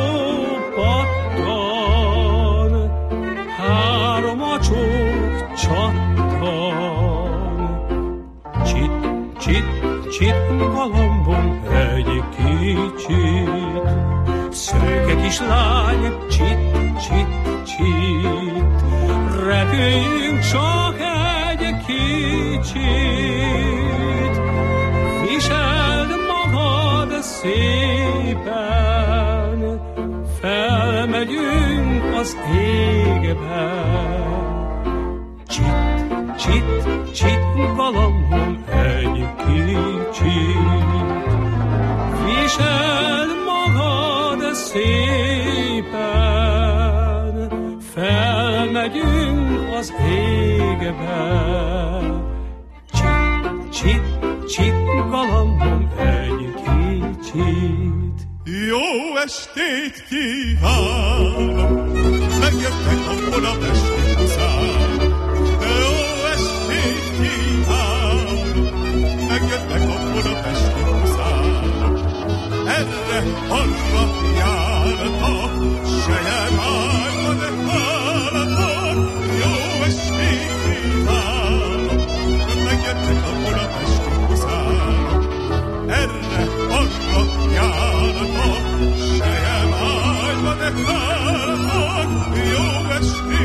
S9: pattan, 3 a csók csattan. Csit, csit, csit, galambom egy kicsit, szőke kislány, csit, csit, csit, repüljünk csak egy kicsit, viseld magad szépen, felmegyünk az égbe. Csit, csit, csit, galambom egy kicsit, viseld magad szépen, felmegyünk az égbe. Csit, csit, csit, galambom egy kicsit.
S14: Jó estét kívánok, megjöttek a budapesti huszárok. Jó estét kívánok, megjöttek a budapesti huszárok. Erre-arra járnak, sejem-árva de hálatok. Jó estét kívánok, megjöttek a budapesti huszárok. Erre-arra járnak, sejem-árva de hálatok. Jó estét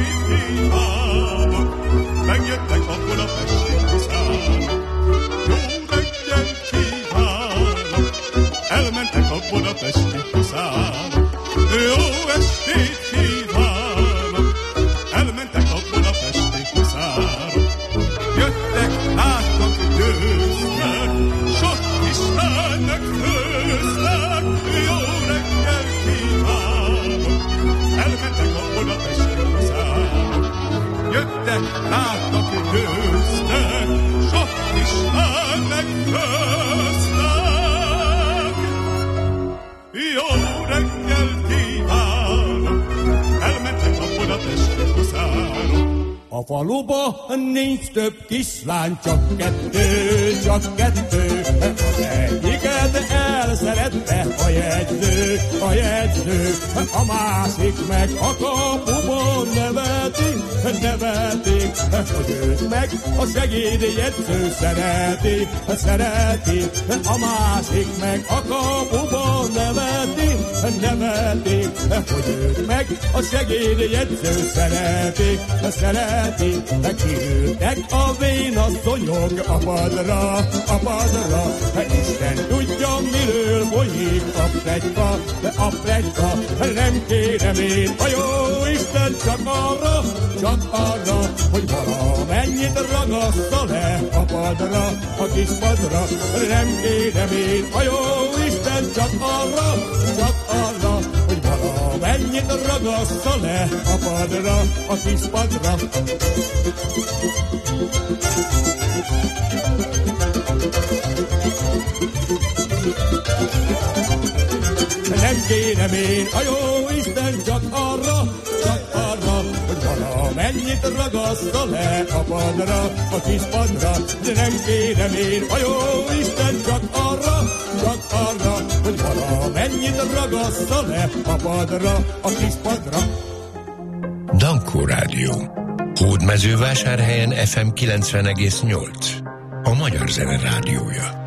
S15: A faluba nincs több kislány, csak kettő. Az egyiket elszerette a jegyző, a másik meg a kapuban nevetik, hogy őt meg a segédjegyző szereti, a másik meg a kapuban nevetik, hogy őt meg a segédjegyző szereti, kiültek a vénasszonyok a padra, Isten tudja, miről folyik a pletyka, nem kérem én a jó Isten csak arra, hogy valamennyit ragassza le a padra, a kis padra, nem kérem én a jó Isten csak arra, hogy valamennyit ragassza le a padra, a kis padra. Nem kérem én a jó Isten csak arra, hogy valamennyit ragassza le a padra, a kis padra. De nem kérem én a jó Isten csak arra, hogy valamennyit ragassza le a padra, a kis padra.
S2: Dankó Rádió. Hódmezővásárhelyen FM 90,8. A Magyar Zene Rádiója.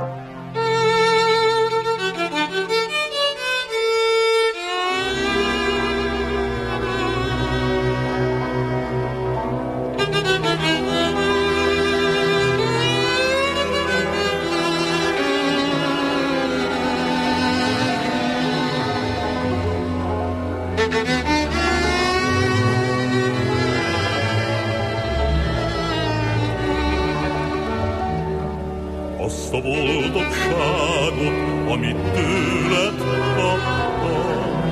S14: Azt a boldogságot, amit tőled kaptam,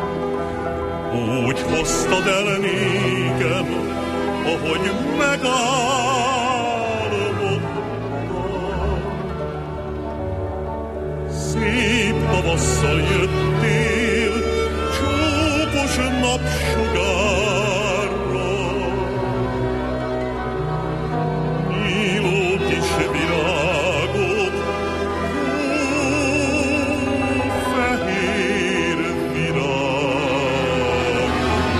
S14: úgy hoztad el nékem, ahogy megálmodtam. Szép tavasszal jöttél, csókos napsugárra, nyíló kis virágok, fehér virág.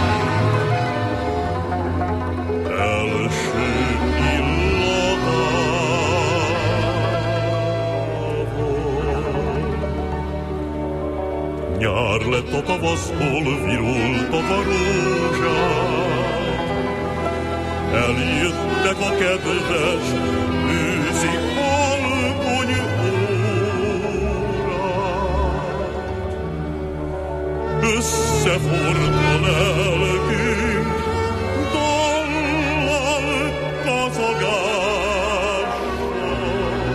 S14: Első pillanatában nyár lett a tavaszból, virultak a rózsák. Eljöttek a kedves őszi halkony órák. Összeforrt a lelkünk dallal, kazagással.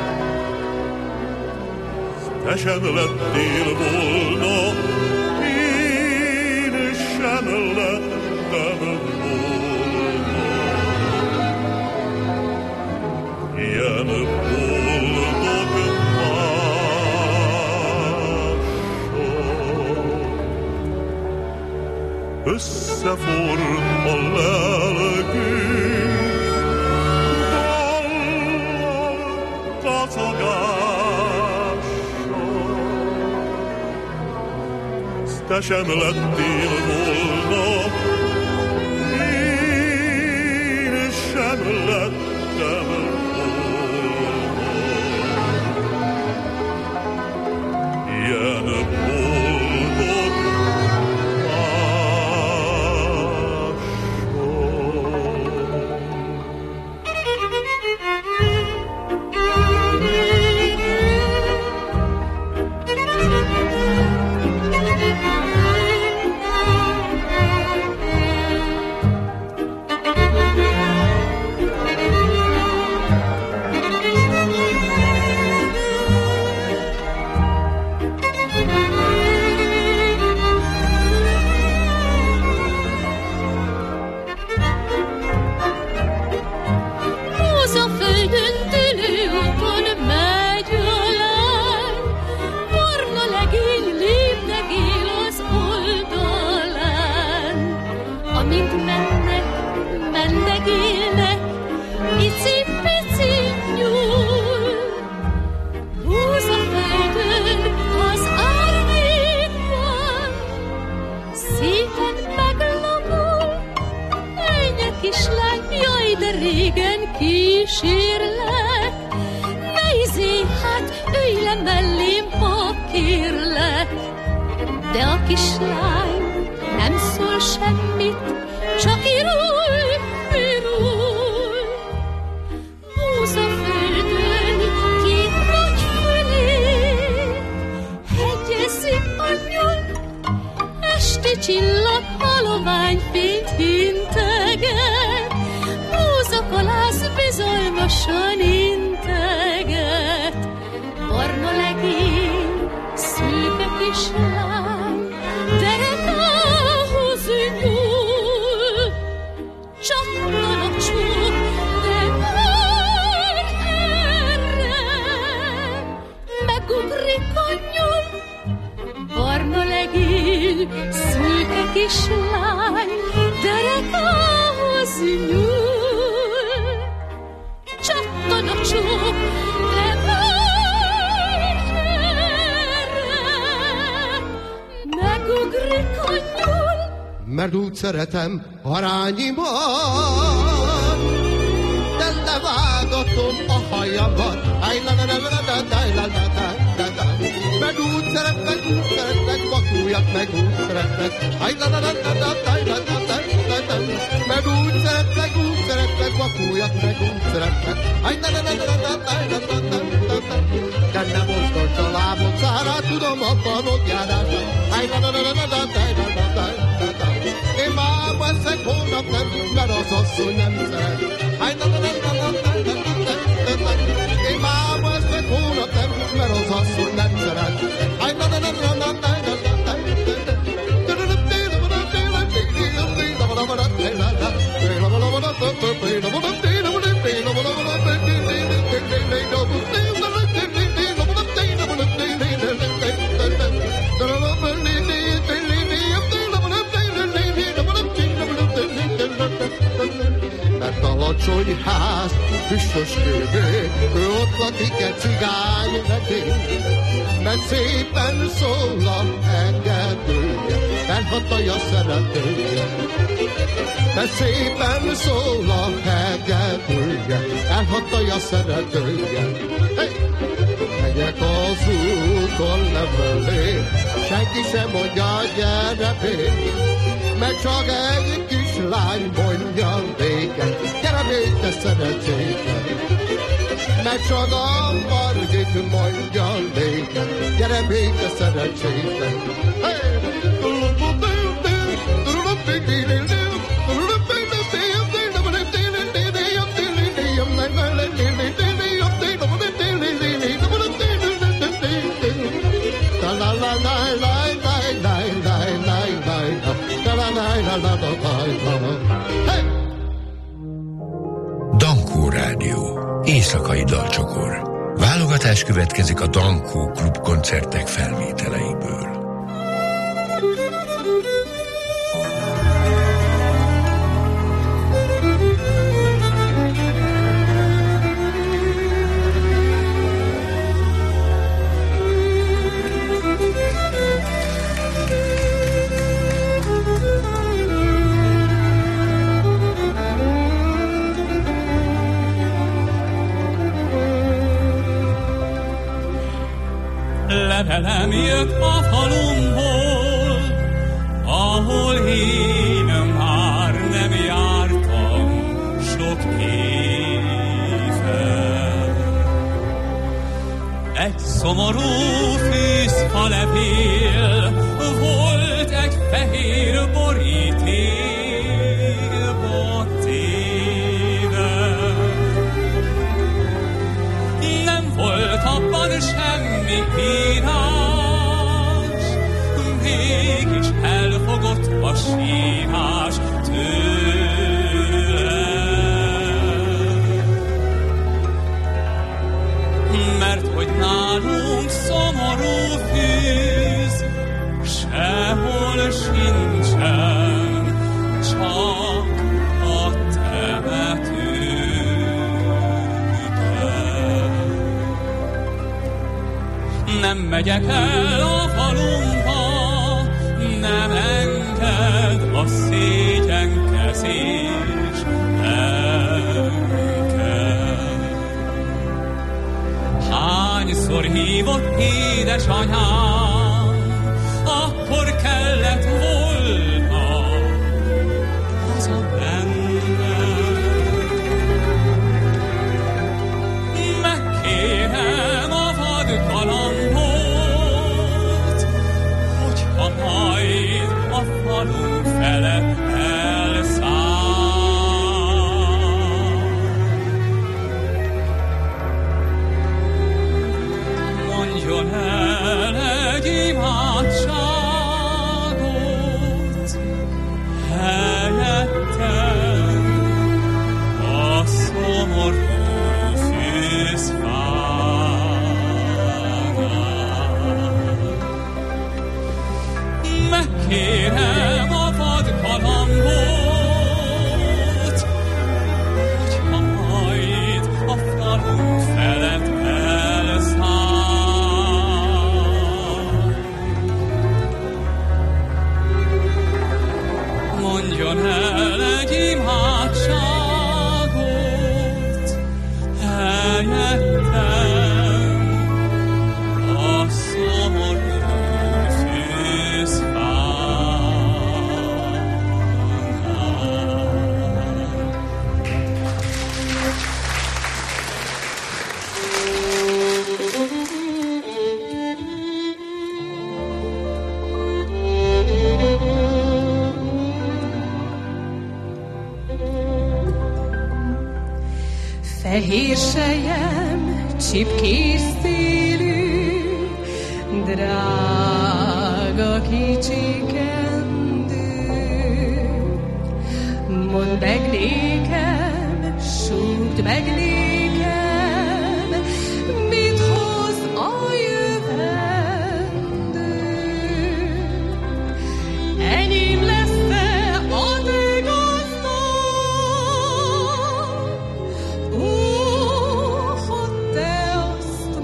S14: Te sem lettél volna, én sem lettem volna. Ilyen boldog mással. Összeforrt a lelkünk dallal, kazagással. Te sem lettél volna, én sem lettem volna. Ilyen boldog
S7: Amint mennek régen kísérlek, hát ülj le mellém, ha kérlek. De a kislány nem szól semmit, csak irulj, irulj. Húz a földön két nagy fölé, hegyezi a nyom, esti csillag halományfényt hinteget, búzakolász bizalmasan integet. Barna legény, szűke kislány, derekához nyúl. Csattan a csók, de már erre megugrik a nyom. Barna legény, szűke kislány, derekához nyúl. Csattan a csók, de már erre megugrik a nyúl.
S13: Mert úgy szeretem arányimat, de levágatom a hajamat. Mert úgy szeretlek, vakuljak meg, úgy szeretlek. Mert úgy szeretlek, vakuljak meg, úgy szeretlek. De ne mozgasd a lábod, szárát tudom a panod járásra. Én már veszek holnap nem, mert az asszony nem szeret. Én már veszek holnap nem, mert az asszony nem szeret. Mert alacsony ház, füstös kővé, ő ott lakik egy cigány vedély. Mert szépen szól a hegedője, elhatalja szeretője. Mert szépen szól a hegedője, elhatalja szeretője. Megyek az úton lefelé, senki sem mondja, gyere bé, mert csak egy kislány mondja véget, gyere még te szeretségem. Mert csak a Margit mondja véget, gyere még te szeretségem.
S2: Dankó Rádió, éjszakai dalcsokor. Válogatás következik a Dankó Klub koncertek felvételeiből.
S9: Levelem jött a falumból, ahol én már nem jártam sok éve. Egy szomorú fűzfa levél volt egy fehér borítékba téve. Nem volt abban semmi írás, mégis elfogott a sírás tőle. Mert hogy nálunk szomorú fűz sehol sincsen, csak a temetőben. Nem megyek el a falumba, nem enged a szégyenkezés el.
S5: édesanyám, akkor kellett volna hazamennem. Megkérem a vadgalambot, hogyha majd a falunk felett elszáll. Mondjon el egy imádságot helyettem a szomorú fűzfánál. Megkérem a vadgalambot, hogyha majd a falunk felett elszáll. Mondjon el egy imádságot helyettem a szomorú
S4: Fehér sejem, csipkés szélű, drága kicsi kendő. Mondd meg nékem, súgd meg nékem, mit hoz a jövendő. Enyém lesz-e a te gazdad? Ha te azt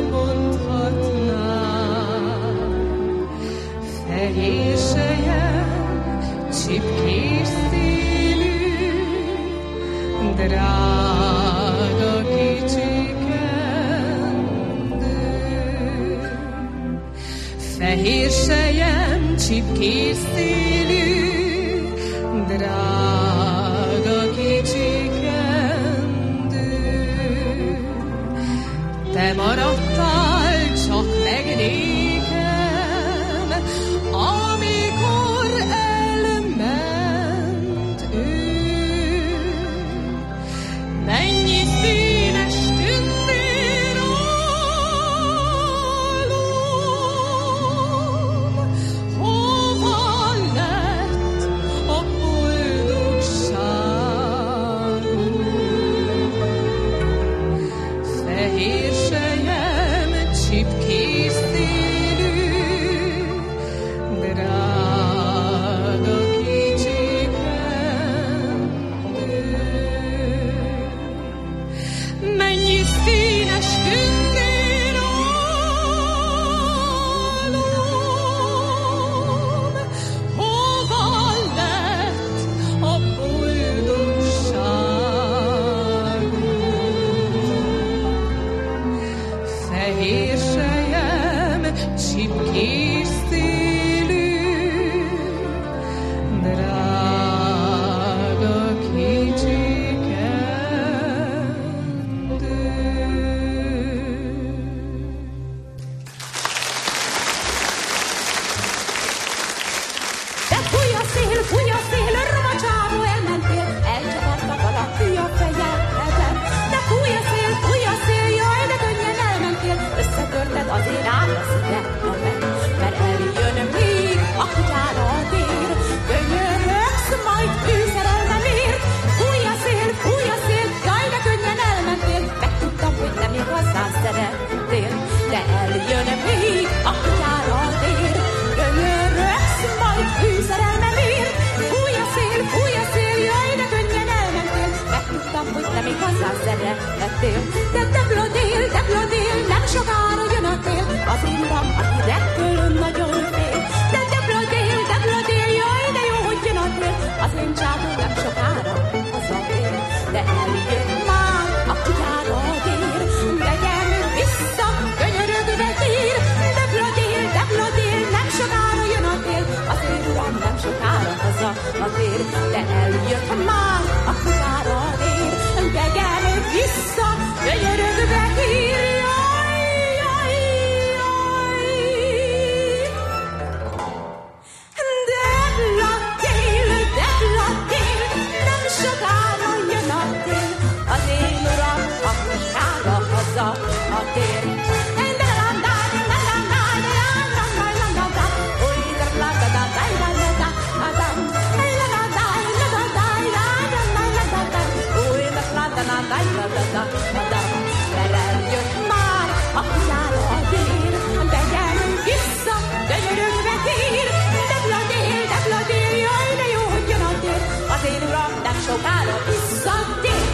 S4: megmondhatnád. Fehér sejem, csipkés szélű, drága kicsi kendő. Fehér sejem, csipkés szélű, drága kicsi kendő. Te maradtál csak meg nékem, amikor elment ő. Mennyi színes tündér álom, hova lett a boldogságunk? Fehér sejem, csipkés szélű, drága kicsi kendő. Mennyi színes tündér álom, hova lett a boldogságunk? Fehér sejem, csipkés szélű, drága kicsi kendő.
S7: De fúj a szél, romacsávó elmentél, elcsavartak a fia fejedet. De fúj a szél, jaj, de könnyen elmentél, összetörted az én állat szívemet. Mert eljön még a kutyára a tér, könyörögsz majd fűszerelmemért. Fúj a szél, jaj, de könnyen elmentél, megtudtam, hogy nem igazán szerettél. De eljön még a kutyára a tér, könyörögsz majd fűszerelmemért. Fúj a szél, jaj, de könnyen elmentél, megtudtam, hogy nem igazán szerettél. De deblodél, nem sokára jön a tél, az imban, aki rettől nagyon fél. De deblodél, jaj, de jó, hogy jön a tél, az én csávó nem sokára hazatér. De eljön már a kutyára a tér, vegyem vissza, könyörögve tér. De Szereljön már a kutyára a dél, de gyerünk vissza, gyönyörökre tér. Debla dél, jaj, de jó, hogy jön a tél. Az én uram nem sokára visszatér.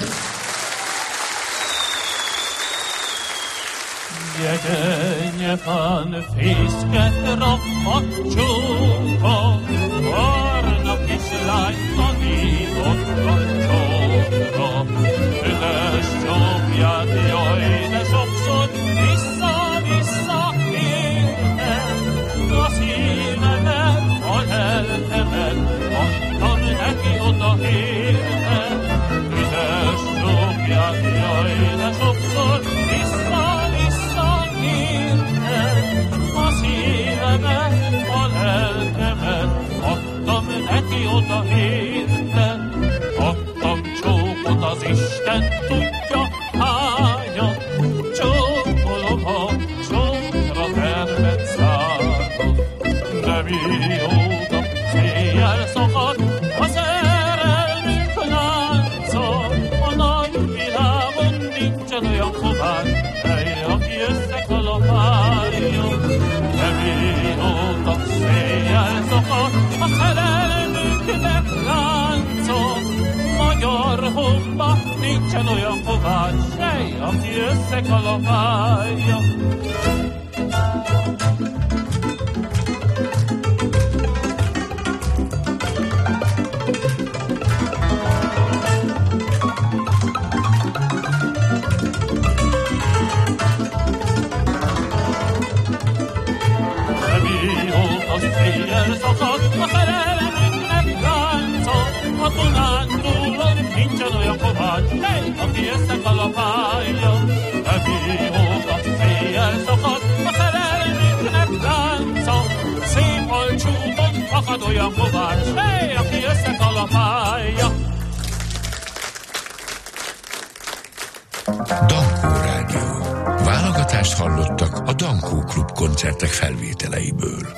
S5: Jegenje van fészket rakhat csóka, barna kislány tanított a csókra. Üdes csókját, jaj, de sokszor vissza-vissza értem. A szívemet, a lelkemet, adtam neki oda értem. Üdes csókját, jaj, de sokszor vissza-vissza értem. A szívemet, a lelkemet, adtam neki oda értem. Adtam csókot az Isten tudja hányat, csókolom a csókra termet szálltam. De mióta széjjel szakad a szerelmünk lánca, a nagy világon nincsen olyan fogány, hely, aki összekalapálja. De mióta széjjel szakad a szerelmünknek lánca, magyar homba nincsen olyan fogány, sej, aki összekalapálja. Széjjel szakad a szerelmünknek lánca, a Dunán túlon nincsen olyan fogány, hely, aki összekalapálja. De mióta széjjel szakad a szerelmünknek lánca, szép alcsúton akad olyan fogány, hely, aki összekalapálja.
S2: Dankó Rádió. Válogatást hallottak a Dankó Klub koncertek felvételeiből.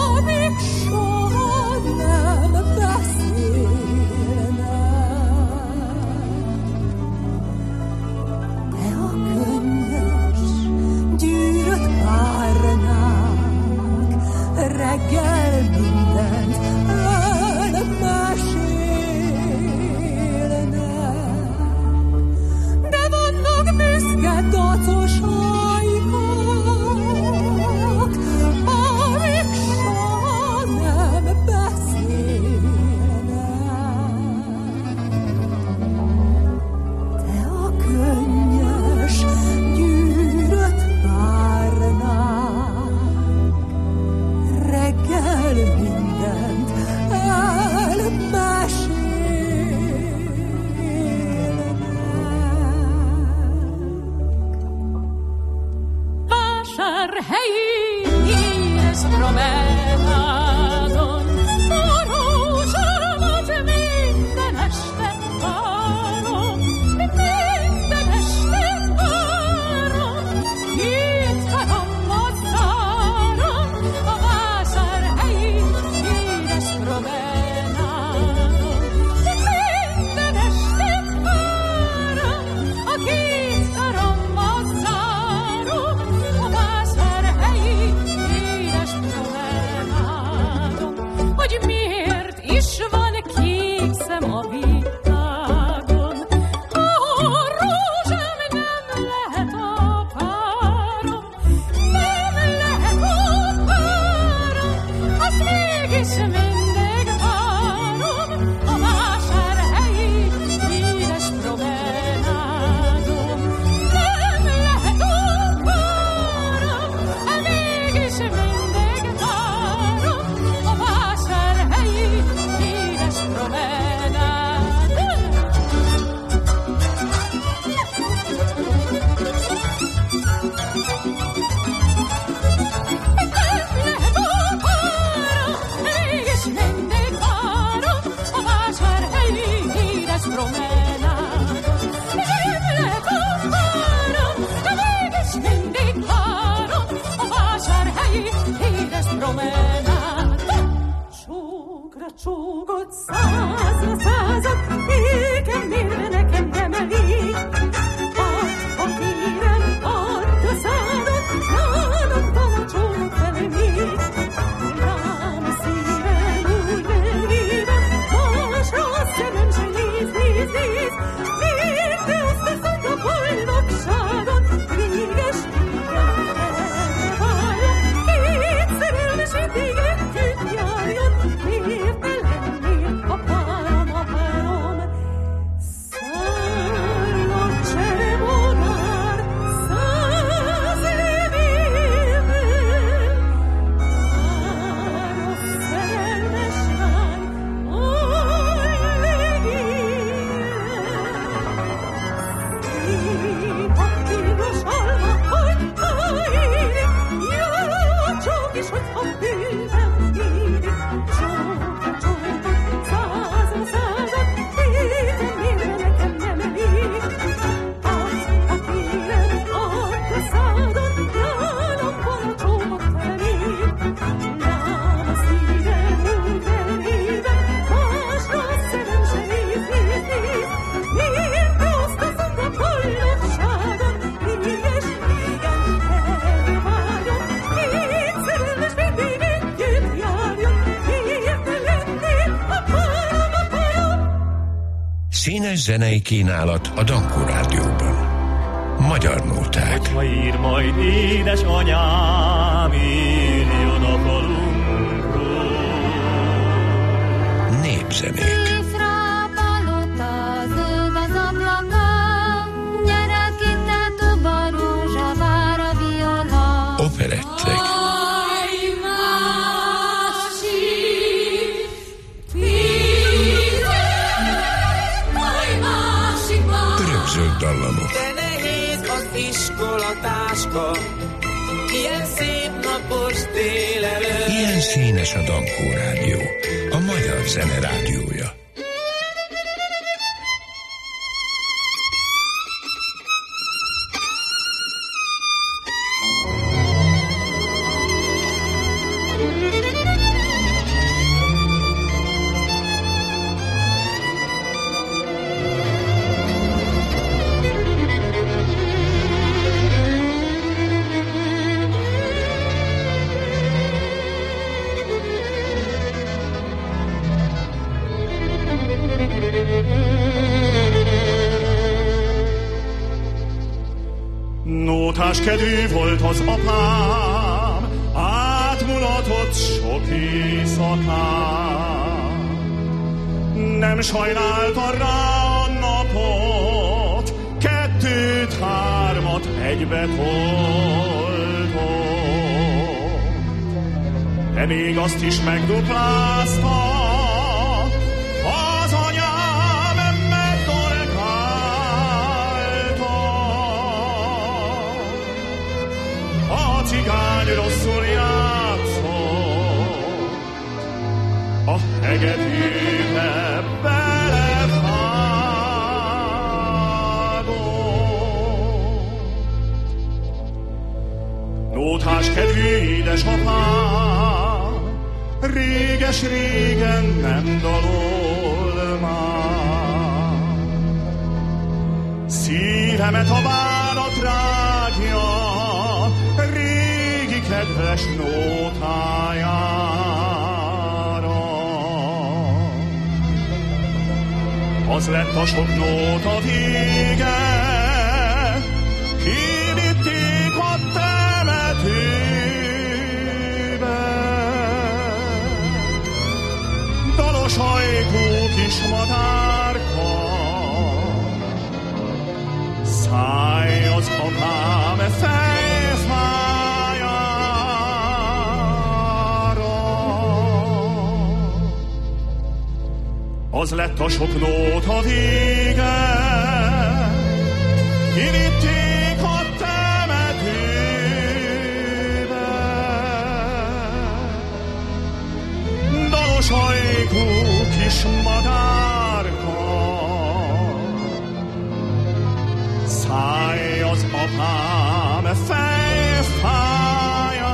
S6: Amik soha nem beszélnek.
S7: vásárhelyi híres promenádon a rózsámat minden este várom, minden este várom, két karammal zárom a vásárhelyi híres promenádon. Minden este várom, a két karammal zárom a vásárhelyi híres promenádon. Hogy miért is van kék szem a világon, a rózsám nem lehet a párom, nem lehet a párom, azt mégis mindig várom a vásárhelyi híres promenádon. Nem lehet a párom, mégis mindig várom a vásárhelyi híres promenádon. Mégis mindig várom a vásárhelyi híres promenádon. Nem lehet a párom, mégis mindig várom a vásárhelyi híres promenádon. Csókra csókot, százra százat, nékem mérve nekem nem elég. Ha kérem, add a szádot, szádot tanácsolok vele még. Rám a szívem úgy belében, másra a szemem se néz, néz, néz. Miért te osztaszod a boldogságot? Réges régen erre várok, két szerelmes mindig együtt járjon. Miért te lennél a párom, a párom? Szállj a cseremogár, 100 levélben. Vár a szerelmes lány, oly legényen. Szép a piros alma, hogy érik, jaj, a csók is, hogyha bőven érik. Csókra csókot, százra százat, nékem mérve nekem nem elég. Add, ha kérem, add a szádot, nálam van a csókok feléd. Rám a szívem úgy belében, másra a szemem se néz, néz, néz. Miért te osztaszod a boldogságot? Réges régen erre vágyok, két szerelmes mindig együtt járjon. Miért te lennél a párom, a párom?
S2: Színes zenei kínálat a Dankó Rádióban. Magyar nóták.
S9: Hogyha ír majd édesanyám, írjon a falunkról.
S2: Népzenék.
S16: Észre a palota, zöld az ablaka, gyerek itt a tuba, rózsa, vár a viola.
S2: Operettek. Örökzöld dallamok.
S17: De nehéz az iskolatáska, ilyen szép napos délelőtt.
S2: Ilyen színes a Dankó Rádió, a magyar zene rádiója.
S9: Nótáskedő volt az apám, átmulatott sok éjszakán. Nem sajnálta rá a napot, 2-3 egybe toltott. De még azt is megduplázta, az anyám megtorkálta. A cigány
S14: Temet a bánat rágja, régi kedves nótájára. Az lett a sok nóta vége, kivitték a temetőbe. Dalos hajkú kis madárka, száj az apám fejfájára. Az lett a sok nóta vége, kivitték a temetőbe. Dalos hajkú kis madárka, száj az apám fejfájára.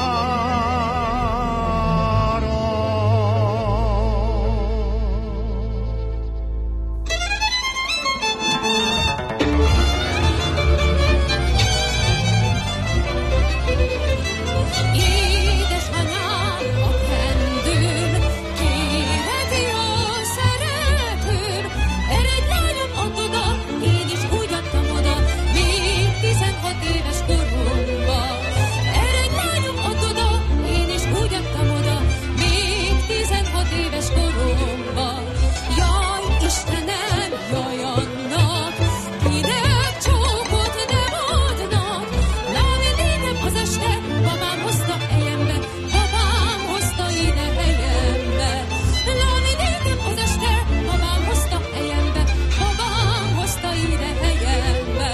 S4: Édesanyám a kendőn, kérheti a szeretőn, eredj lányom, add oda, én is úgy adtam oda, még 16 éves koromban. Eredj lányom, add oda, én is úgy adtam oda, még 16 éves koromban. Jaj, Istenem, jaj annak, kinek csókot nem adnak. Láni nékem az este, babám hozta helyembe, babám hozta ide helyembe. Láni nékem az este, babám hozta helyembe, babám hozta ide helyembe.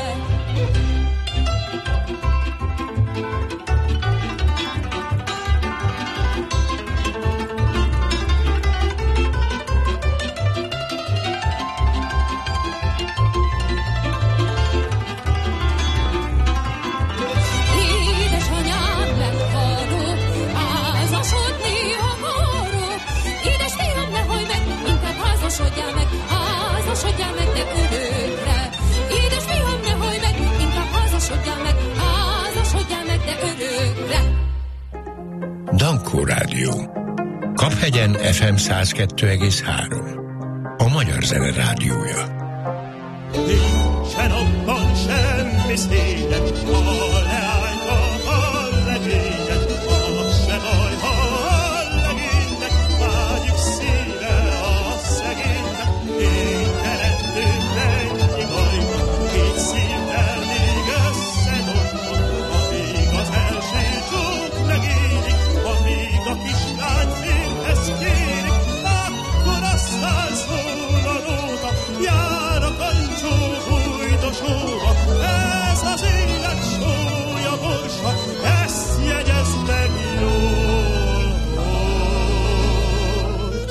S4: Édesanyám, meghalok, házasodni akarok. Édes fiam, ne hajj meg, inkább házasodjál meg, házasodjál meg, de örökre. Édes fiam, ne hajj meg, inkább házasodjál meg, házasodjál meg, de örökre.
S2: Dankó Rádió. Kaphegyen FM 102,3. A Magyar Zene Rádiója.
S9: Nincsen abban semmi szégyen, ha leányka a legényen, az se baj, ha a legénynek vágyik szíve a szegénynek. Kénytelenül mennyi baj van, két szívvel még összedobban, amíg az első csók megérik, amíg a kislány férhez kérik, akkor aztán szól a nóta, jár a kancsó bújdosóba. Ez az élet sója, borsa, ezt jegyezd meg jól, hogy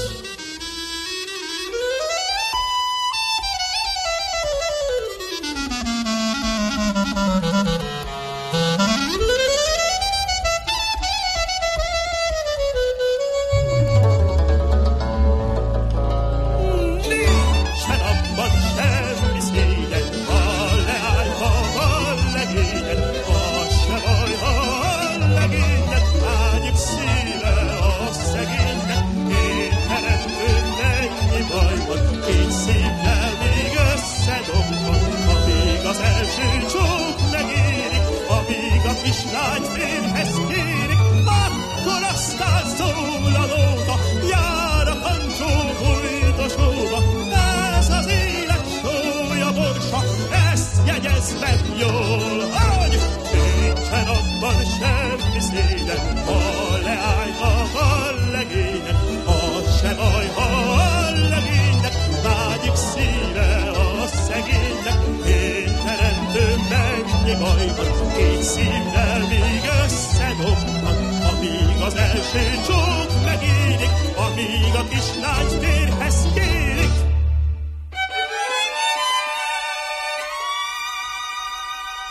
S9: nincsen abban semmi szégyen, ha leányka a legényen, az se baj, ha a legénynek vágyik szíve a szegénynek. Kénytelenül mennyi baj van, két szívvel még összedobban, amíg az első csók megérik, amíg a kislány férhez kérik, akkor aztán szól a nóta, jár a kancsó bújdosóba. Ez az élet sója, borsa, ezt jegyezd meg jól, hogy nincsen abban semmi szégyen, ha leálltak a legényen, az se baj, ha a legénynek vágyik szíve a szegénynek. Kénytelenül mennyi baj van, két szívvel még összedobban, amíg az első csók megérik, amíg a kislány férhez kérik.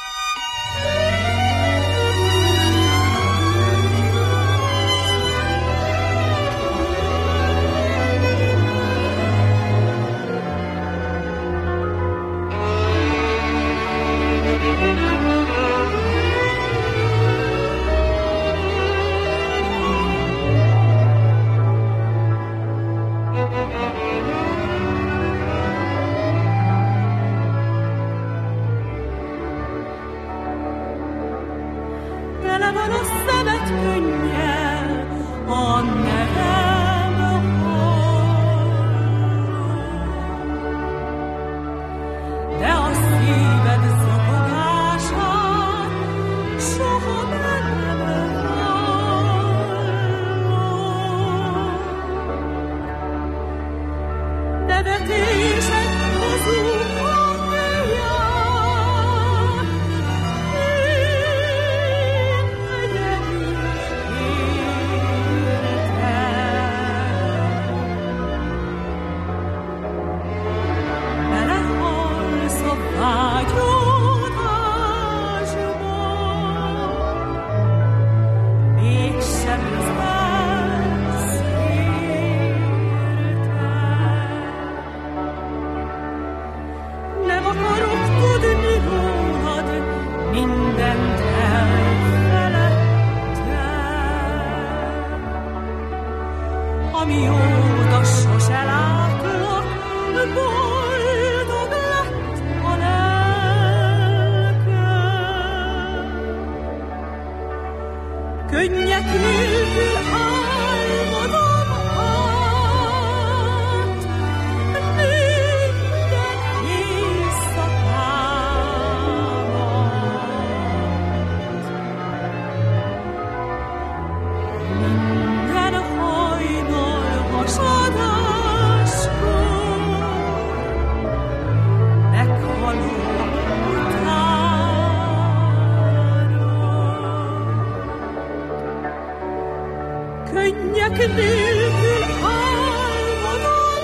S6: nélkül álmodom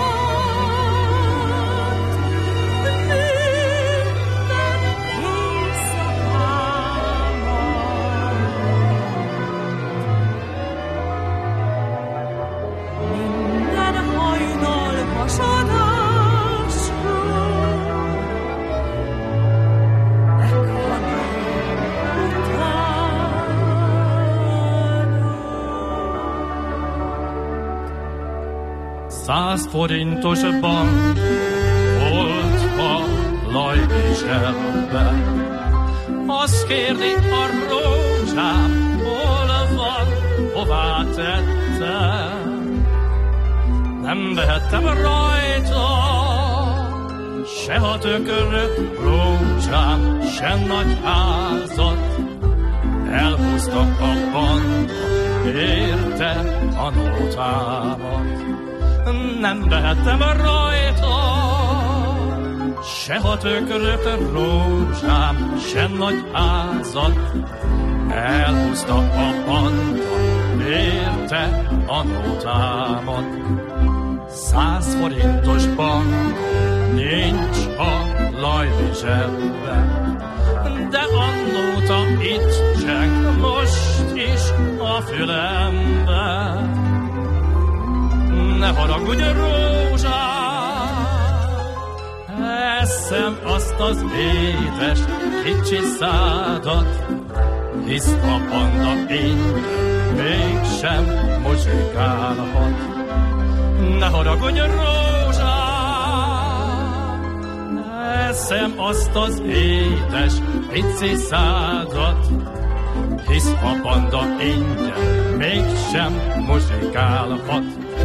S6: át. Minden éjszakámat, minden hajnal hasadáskor,
S18: $100 forintosban volt a lajviselbe. Azt kérdi a rózsám, hol van, hová tettem. Nem vehettem rajta se a tököröt, rózsám, se nagy házat. Elhúztak a banda, érte a nótámat. Nem vehettem rajta se a tököröt, rózsám, se nagy házat. Elhúzta a banda, érte a nótámat. $100 forintosban nincs a lajvizselben, de a nóta itt cseng most is a fülemben. Ne haragudj, rózsám, eszem azt az édes kicsi szádat, hisz a panda ingyen mégsem muzsikálhat. Ne haragudj, rózsám, eszem azt az édes pici szádat, hisz a panda ingyen mégsem muzsikálhat.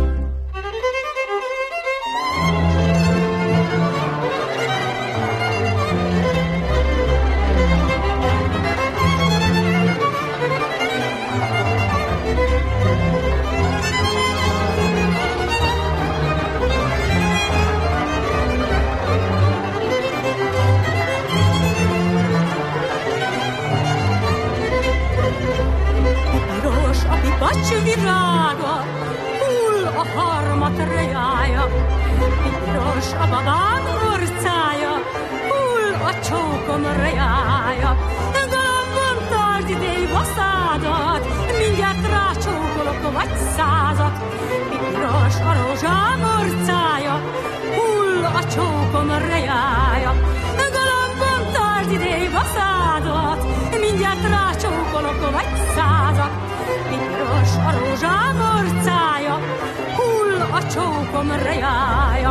S6: Bacsi virága, hull a harmat rejája, piros a babám orcája, hull a csókom rejája. Galambon tartsd idéj vaszádat, mindjárt rácsókolok vagy 100-at. Piros a rózsám orcája, hull a csókom rejája. Galambon tartsd idéj vaszádat, mindjárt rácsókolok vagy 100-at. Piros a rózsám orcája, hull a csókom rejája.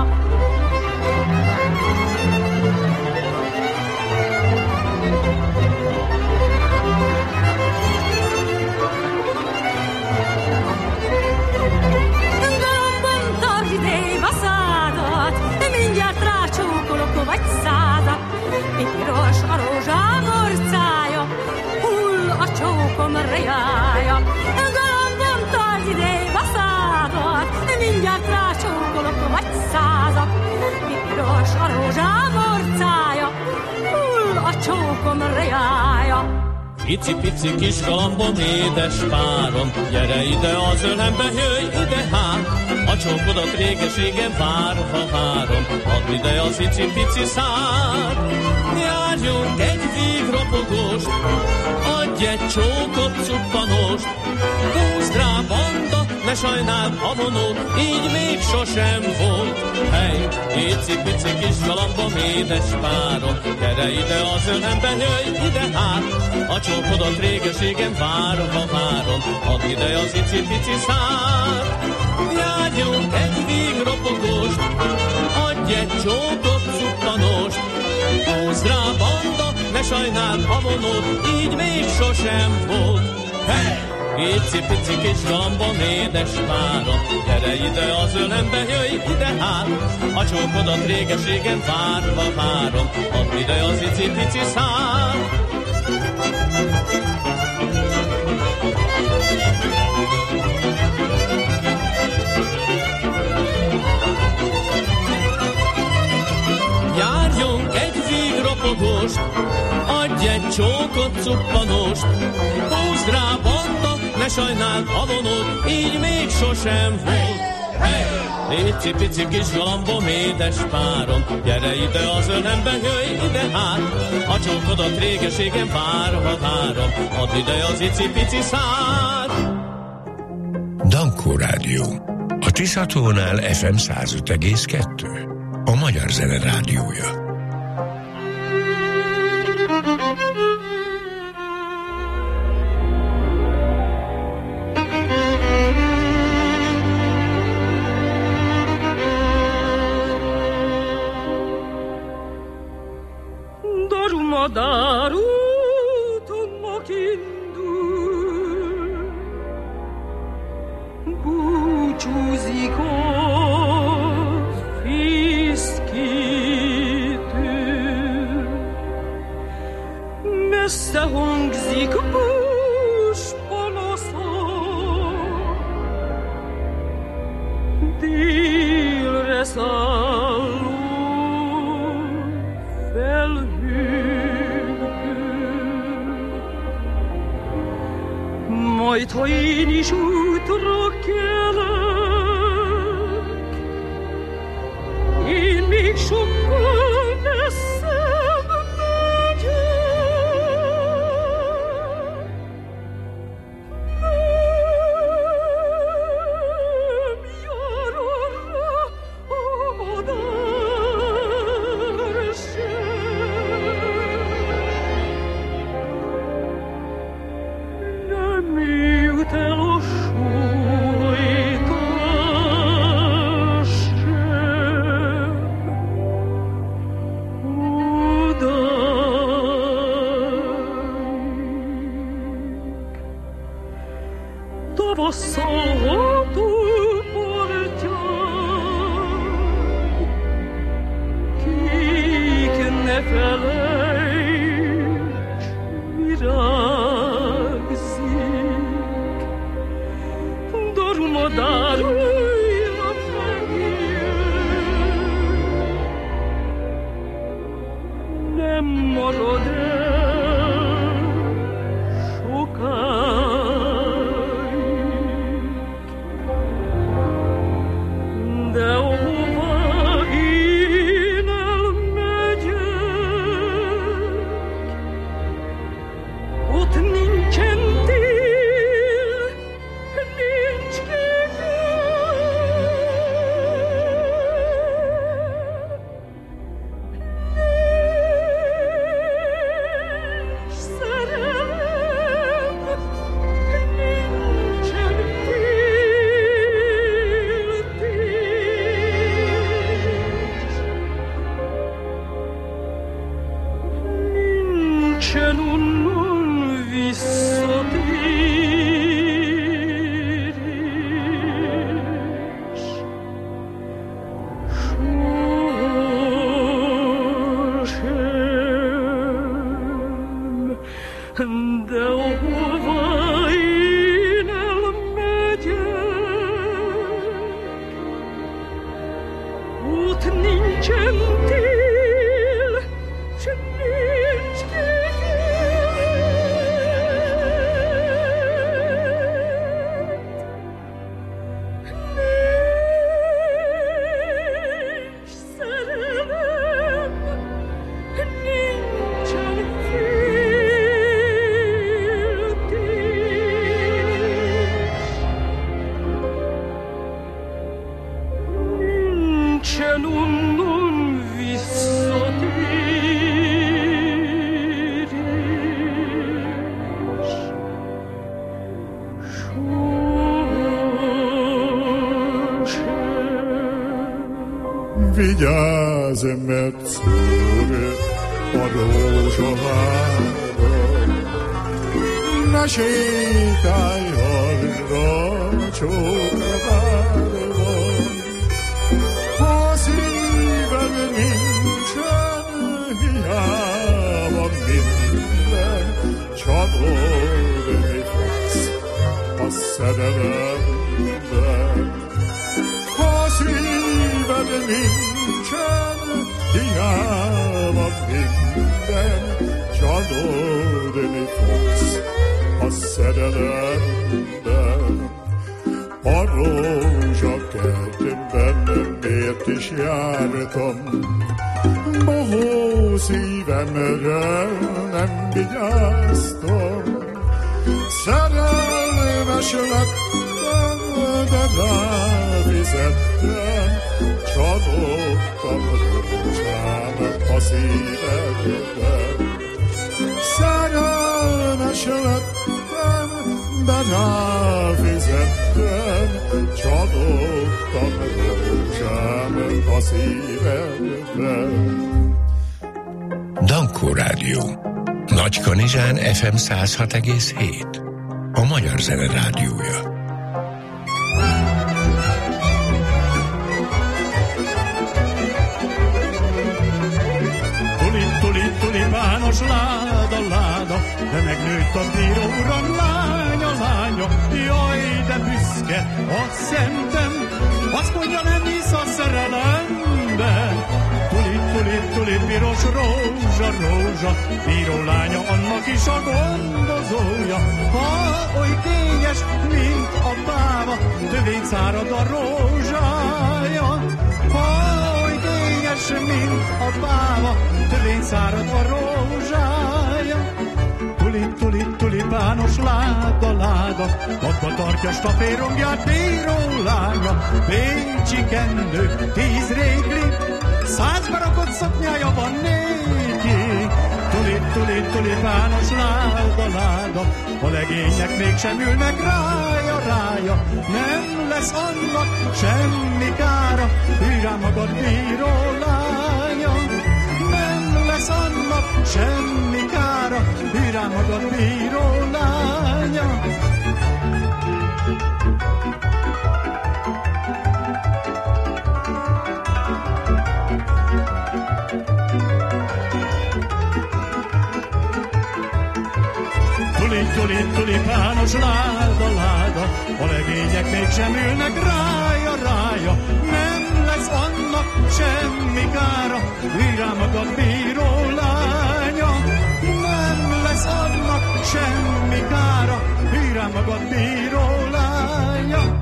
S6: Galambon tartsd idéj vaszádat, mindjárt rácsókolok vagy 100-at. Piros a rózsám orcája, hull a csókom rejája. Galambon tartsd idéj vaszádat, mindjárt rácsókolok vagy 100-at. Piros a rózsám orcája, hull a csókom rejája.
S5: Pici-pici kis galambom, édes párom, gyere ide az ölembe, jöjj ide hát. A csókodat régeségen várva várom, add ide az icipici szár. Járjunk egy vígropogóst, adj egy csókot cuppanóst, húzd rá banda, ne sajnáld a vonót, így még sosem volt. Hey, icipici kis galambom, édes párom, gyere ide az ölembe, jöjj ide hát. A csókodat régeségen várva várom, add ide az icipici szár. Járjunk egy vígropogóst, adj egy csókot cuppanóst, húzd rá banda, ne sajnáld a vonót, így még sosem volt. Hey! Icipici kis galambom, édes párom, gyere ide az ölembe, jöjj ide hát. A csókodat régeségen várva várom, add ide az icipici szár. Járjunk egy vígropogóst, adj egy csókot cuppanóst, húzd rá banda, ne sajnáld a vonót, így még sosem volt. Pici kis galambom, édes párom, gyere ide az ölembe, jöjj ide hát. A csókodat régeségen várva várom, add ide az icipici szád.
S2: Dankó Rádió. A Tiszatónál FM 105,2. A Magyar Zene Rádiója.
S19: Darútonnak indul, búcsúzik a fészkétől, messze hangzik búspanasza, délre szálló majd, ha én is útra kelek, én még sokkal messzebb megyek. Nem jár arra a madár sem. Nem jut el a súlytás sem odáig. Tavasszal ható partján kék ne felejts virágzik, darmadár újra megjön, nem marad el sokáig, de ahová én elmegyek, ott nincsen tél, nincs nincs szerelem, nincsen féltés, nincsen onnan visszatérés, sosem, de ahova én elmegyek, ott nincsen tél, s nincs nincs szerelem, nincsen féltés, nincsen onnan visszatérés, sosem.
S15: Vigyázz, mert szúr a rózsaháron, ne sétálj arra csókvárban, ha szíved nincsen, hiába minden csalódni fogsz a szerelemben. Ha szíved nincsen, hiába minden csalódni fogsz a szerelemben. szerelemben. A rózsakertben miért is jártam, bohó szívemre nem vigyáztam. Szerelmes lettem, de ráfizettem, csalódtam rózsám a szívedben. Szerelmes lettem, de ráfizettem, csalódtam rózsám a szívedben.
S2: Dankó Rádió. Nagykanizsán FM 106,7. A Magyar Zene Rádiója.
S9: Tulipános láda, láda, de megnőtt a bíró uram, lánya, lánya, jaj, de büszke a szentem, azt mondja, nem hisz a szerelemben. Tulip, piros rózsa, rózsa, bíró lánya, annak is a gondozója. Ha oly kényes, mint a báva, tövény szárad a rózsája. Ha oly kényes, mint a báva, tövény szárad a rózsája. Tulipános láda, láda, abba tartja staférongját bíró lánya. Bécsi kendő, 10 régli, 100 barakott szoknyája van néki. Tulipános láda, láda, a legények mégsem ülnek rája, rája. Nem lesz annak semmi kára, hű rá magad bíró lánya. Nem lesz annak semmi kára, hű rá magad bíró lánya. Tulipános láda, láda, a legények mégsem ülnek rája, rája. Nem lesz annak semmi kára, hű rá magad bíró lánya. Nem lesz annak semmi kára, hű rá magad bíró lánya.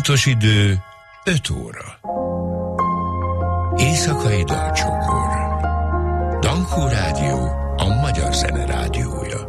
S2: Pontos idő 5 óra. Éjszakai dalcsokor. Dankó Rádió, a magyar zene rádiója.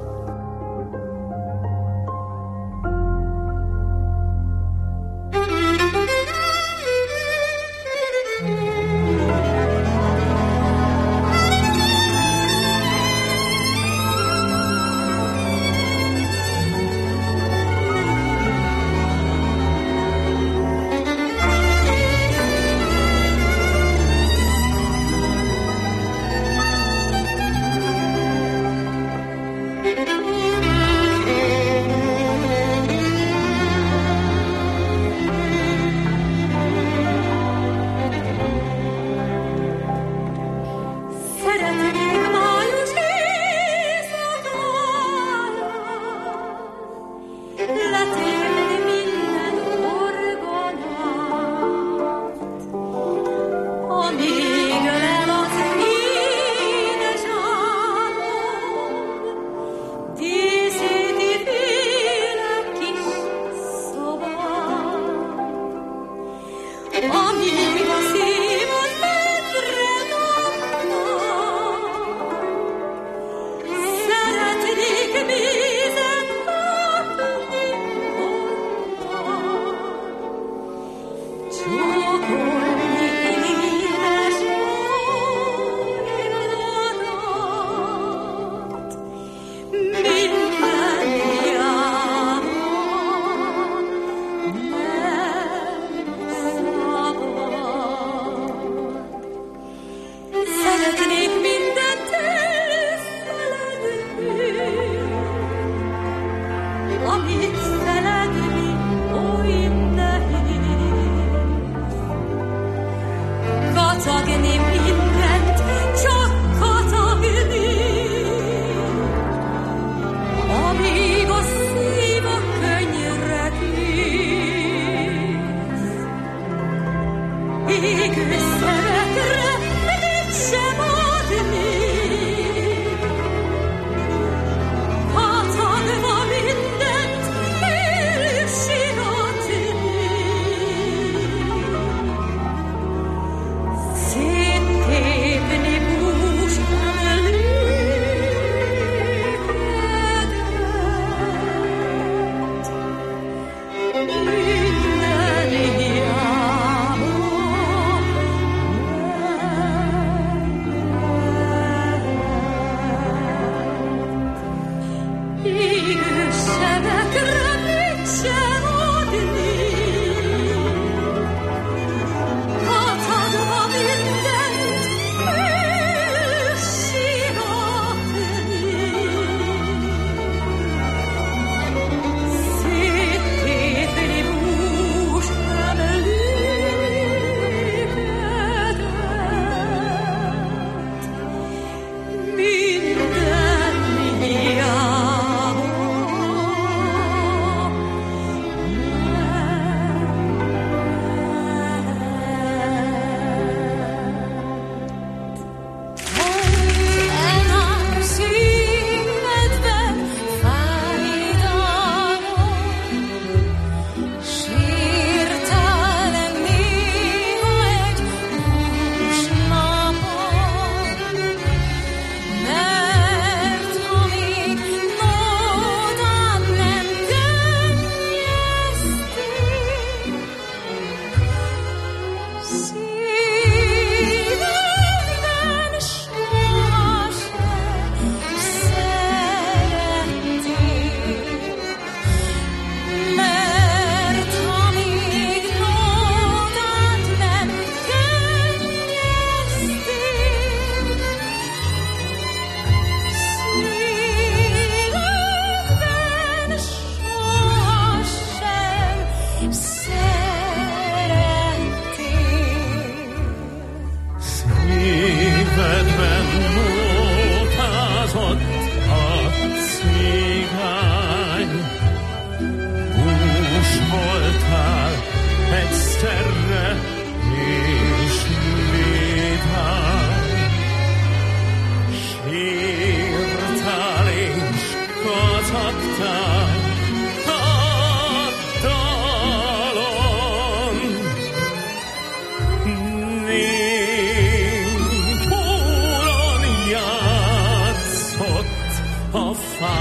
S5: a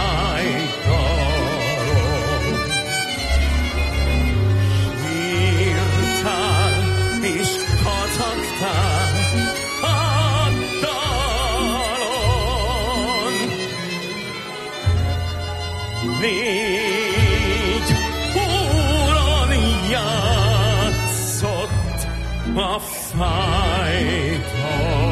S5: fájdalom. Sírtál és kacagtál a dalon. Négy hullon játszott a fájdalom.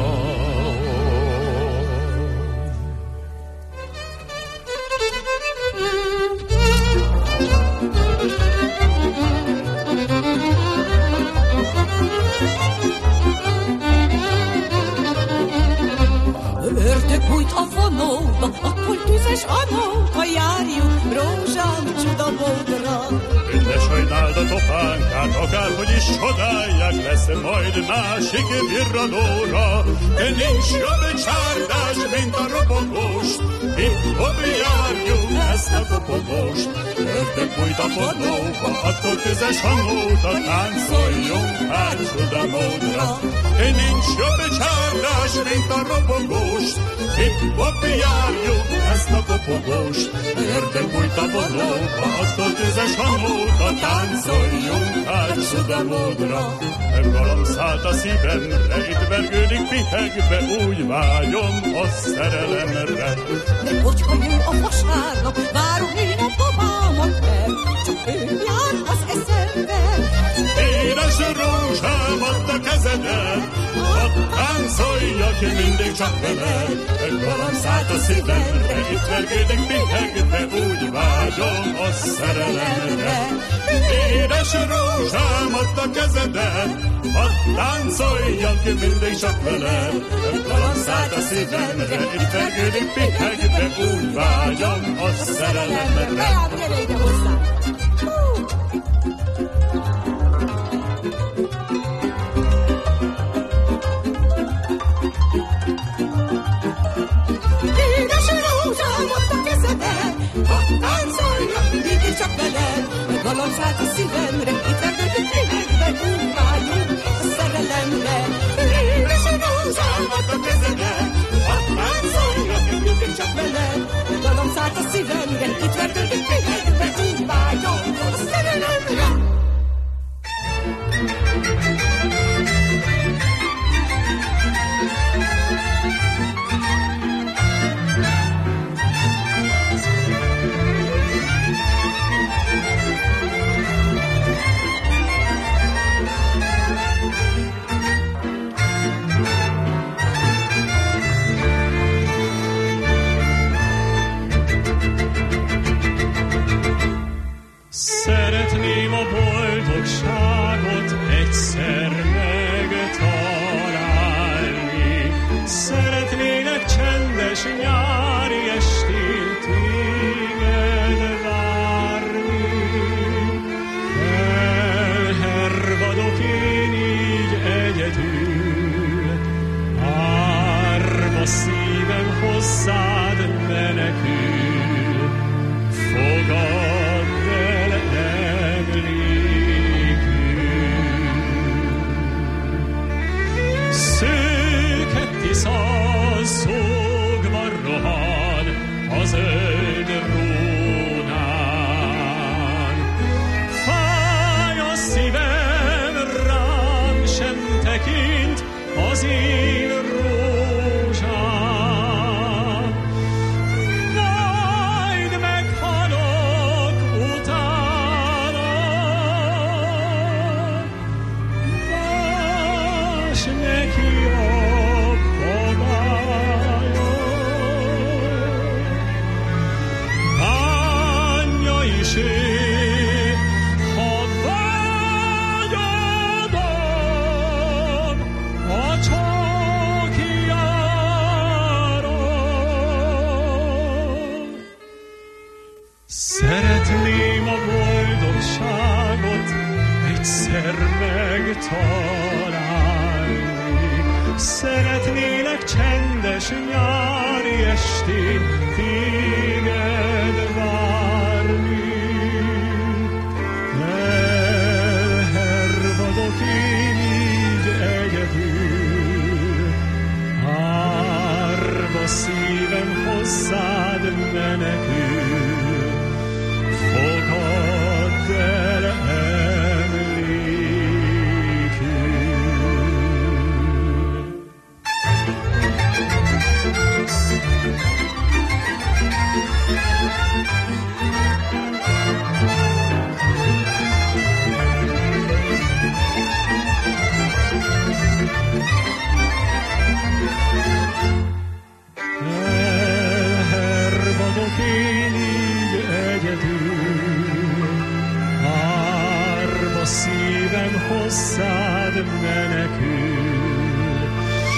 S4: Ördög bújt a vonóba, akkor tüzes anóba járjuk rózsám csudamódra.
S14: Ne sajnáld a topánkát, akárhogy is csodálják, lesz majd másik virradóra. De nincs jobb csárdás, mint a robogóst, hip-hop járjuk ezt a kopogóst. Ördög bújt a vonóba, akkor tüzes anóba táncoljunk hát csudamódra. De nincs jobb csárdás, mint a robogóst, hip-hop járjuk ezt a kopogóst. Ördög bújt a vonóba, attól tüzes hangóta táncoljunk hát csudamódra. Galamb szállt a szívemre, itt vergődik pihegve, úgy vágyom a szerelemre.
S4: De hogyha jön a vasárnap, várom én a babámat, mert csak ő jár az eszembe.
S14: Édes rózsám, add a kezedet, hadd táncoljak mindig csak veled. Galamb szállt a szívemre, itt vergődik pihegve, úgy vágyom a szerelemre. Édes rózsám, add a kezedet, hadd táncoljak mindig csak veled. Galamb szállt a szívemre, itt vergődik pihegve, úgy vágyom a szerelemre.
S4: Beáll, gyere ide hozzá! Édes rózsám, add a kezedet, hadd táncoljak mindig csak veled. Galamb szállt a szívemre, itt vergődik pihegve, úgy vágyunk a szerelemre.
S14: Édes rózsám, add a kezedet, hadd táncoljak mindig csak veled.
S4: Galamb szállt a szívemre, itt vergődik pihegve, úgy vágyunk a szerelemre.
S5: Szeretném a boldogságot egyszer megtalálni. Szeretnének csendes nyári estét téged várni. Elhervadok én így egyedül, árva szívem hozzád menekül. Fogadd el emlékül. Szőke Tisza szógva rohan a zöld Rónán. Fáj a szívem, rám sem tekint az én rózsám. Majd meghalok utána, más neki a babája. Bánja is ő, ha vágyadom a csókjára. Szeretném a boldogságot egyszer megtalálni. Szeretnélek csendes nyári estén téged várni. Elhervadok én így egyedül, árva szívem hozzád
S9: menekül, fogadd el elhervadok én így egyedül, árva szívem hozzád menekül.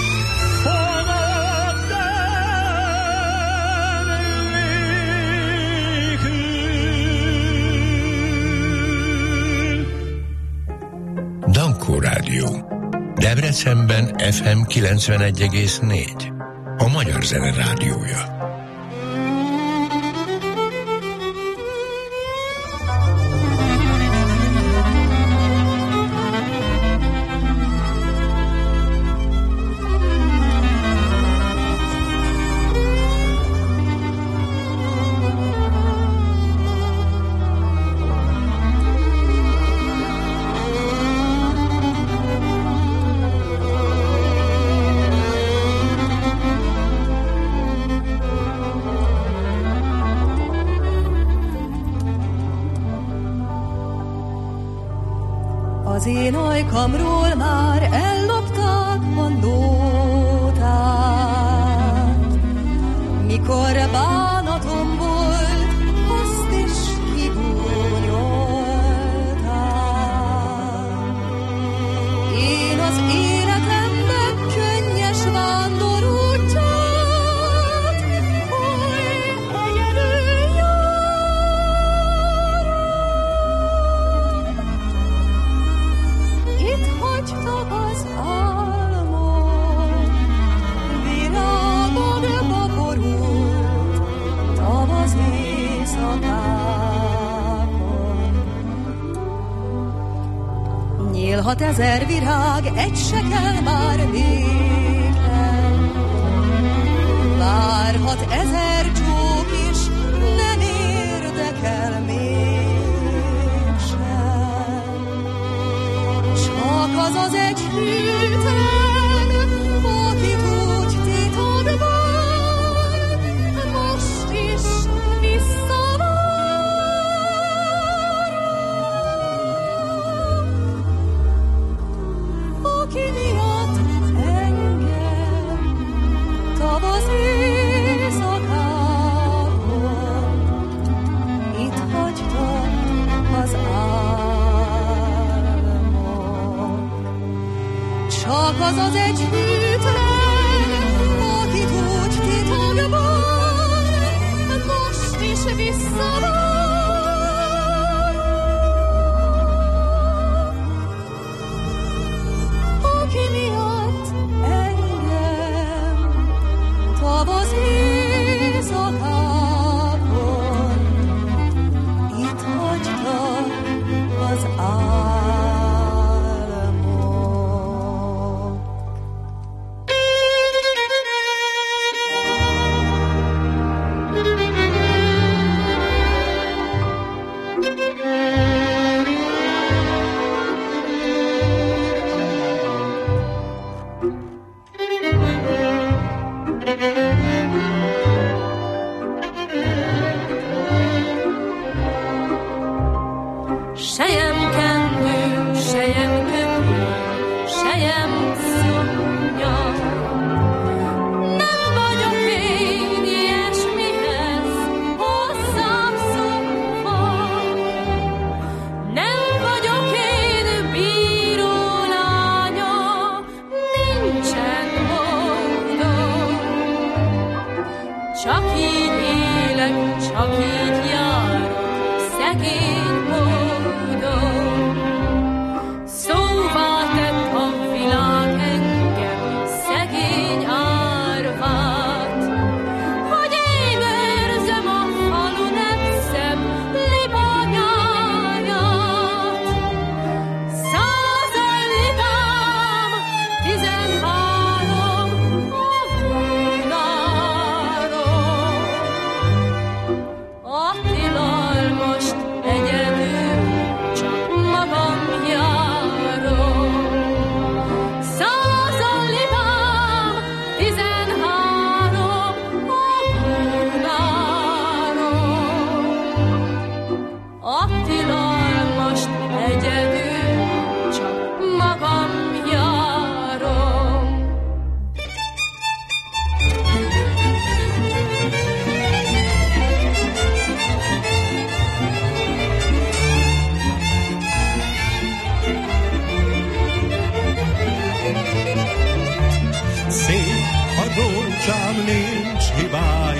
S9: Fogadd el nélkül.
S2: Dankó Rádió. Debrecenben FM 91,4. A Magyar Zene Rádiója.
S20: Az én ajkamról már ellopták a nótát, mikor bánatom volt, azt is kibúnyolták. Én az életemnek könnyes vándorútját, oly egyedül hagytak az álmok, virágokba borult tavasz éjszakákon. Nyílhat ezer virág, egy se kell már nékem, várhat ezer csók is, nem érdekel csak az az egy hűtlen, akit úgy titokban most is visszavár, aki miatt engem tavasz éjszakában itt hagytak az csak az az egy hűtlen, akit úgy titokban most is visszavár, aki miatt engem tavasz éjszakában itt hagytak az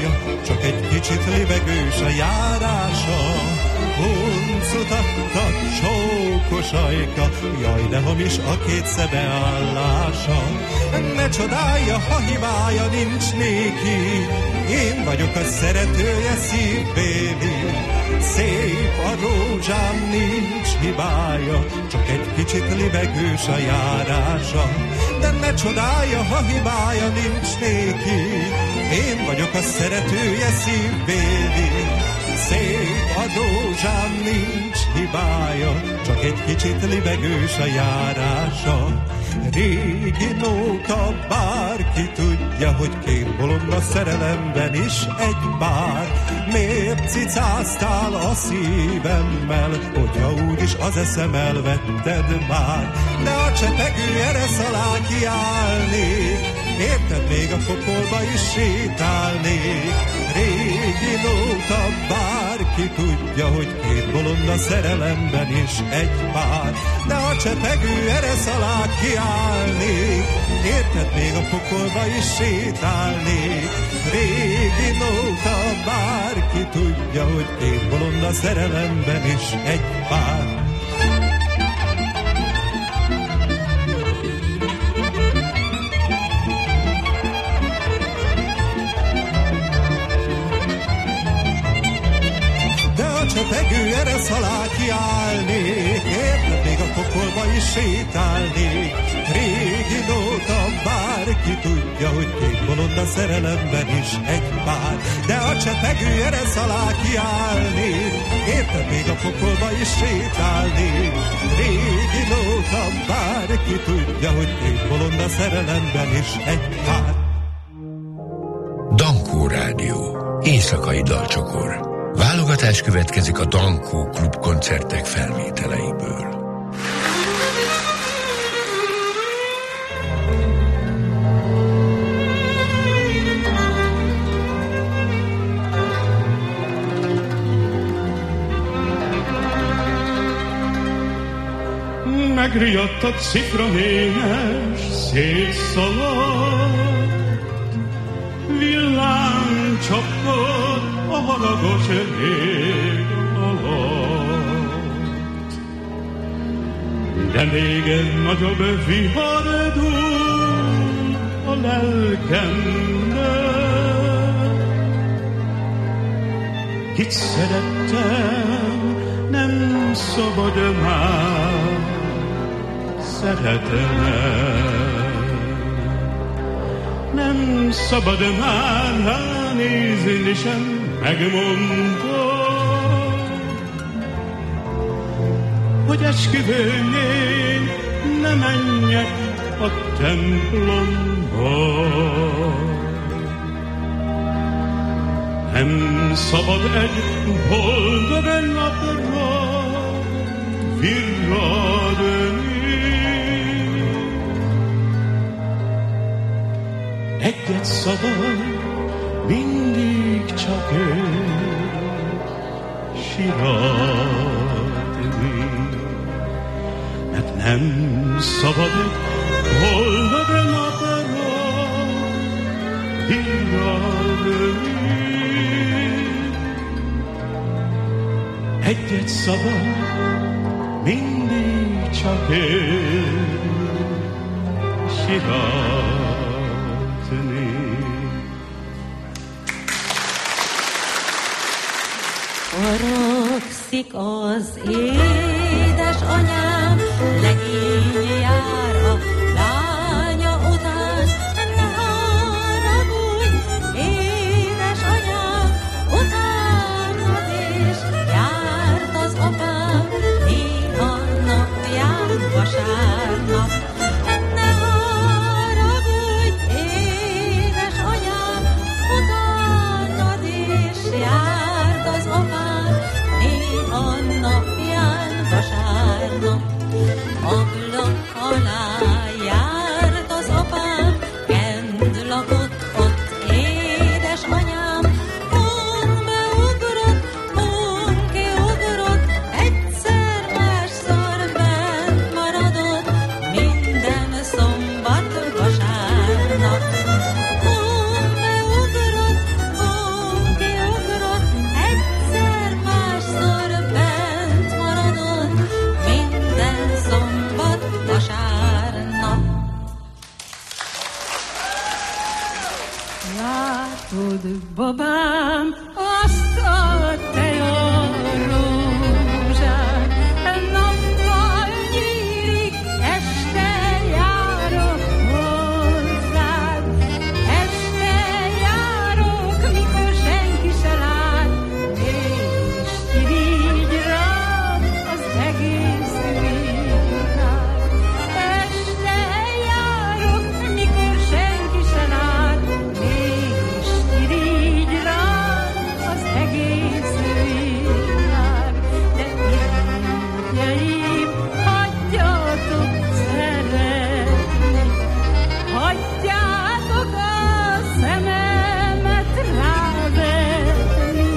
S12: csak egy kicsit libegős a járása. Huncutatta, csókos ajka, jaj, de hamis a két szeme állása. Ne csodálja, ha hibája nincs néki, én vagyok a szeretője szívbéli. Szép a rózsám, nincs hibája, csak egy kicsit libegős a járása. De ne csodálja, ha hibája nincs néki, én vagyok a szeretője szívbéli. Szép a rózsám, nincs hibája, csak egy kicsit libegős a járása. Régi nóta, bárki tudja, hogy két bolond a szerelemben is egy pár. Miért cicáztál a szívemmel, hogyha úgyis az eszem elvetted már? De a csepegő eresz alá kiállnék, érted, még a pokolba is sétálnék. Régi nóta, bárki tudja, hogy két bolond a szerelemben is egy pár. De a csepegő eresz alá kiállnék, érted, még a pokolba is sétálnék. Régi nóta, bárki tudja, hogy két bolond a szerelemben is egy pár. Csepegő eresz alá kiállnék, érted, még a pokolba is sétálnék. Régi nóta, bárki tudja, hogy két bolond a szerelemben is egy pár. De a csepegő eresz alá kiállnék, érted, még a pokolba is sétálnék. Régi nóta, bárki tudja, hogy két bolond a szerelemben is egy pár.
S2: Dankó Rádió, éjszakai dalcsokor. Válogatás következik a Dankó Klub koncertek felvételeiből.
S14: Megriadt a cifra némes, szétszaladt, villám csapott a haragos rég alatt. De még egy nagyobb vihar dúl a lelkembe. Kit szerettem, nem szabad már szeretenem. Nem szabad már ránézni sem, megmondta, hogy esküvőjén ne menjek a templomba. Nem szabad egy boldog napra virradni. Egyet szabad, mindig csak ő siratni. Mert nem szabad egy boldog napra virradni. Egyet szabad, mindig csak ő siratni.
S6: Haragszik az édesanyám, legény jár a lánya után. Ne haragudj, édesanyám, utánad is járt az apám, néha napján vasárnap. Ne haragudj, édesanyám, utánad is járt az apám, néha napján vasárnap. Ablak alá hozzám azt a te jó rózsát. Nappal nyílik, este járok hozzád. Este járok, mikor senki se lát, és irigy rám az egész világ. Este járok, mikor senki se lát, és irigy rám az egész világ. De irigyjeim, hagyjatok szeretni, hagyjátok a szememet rávetni.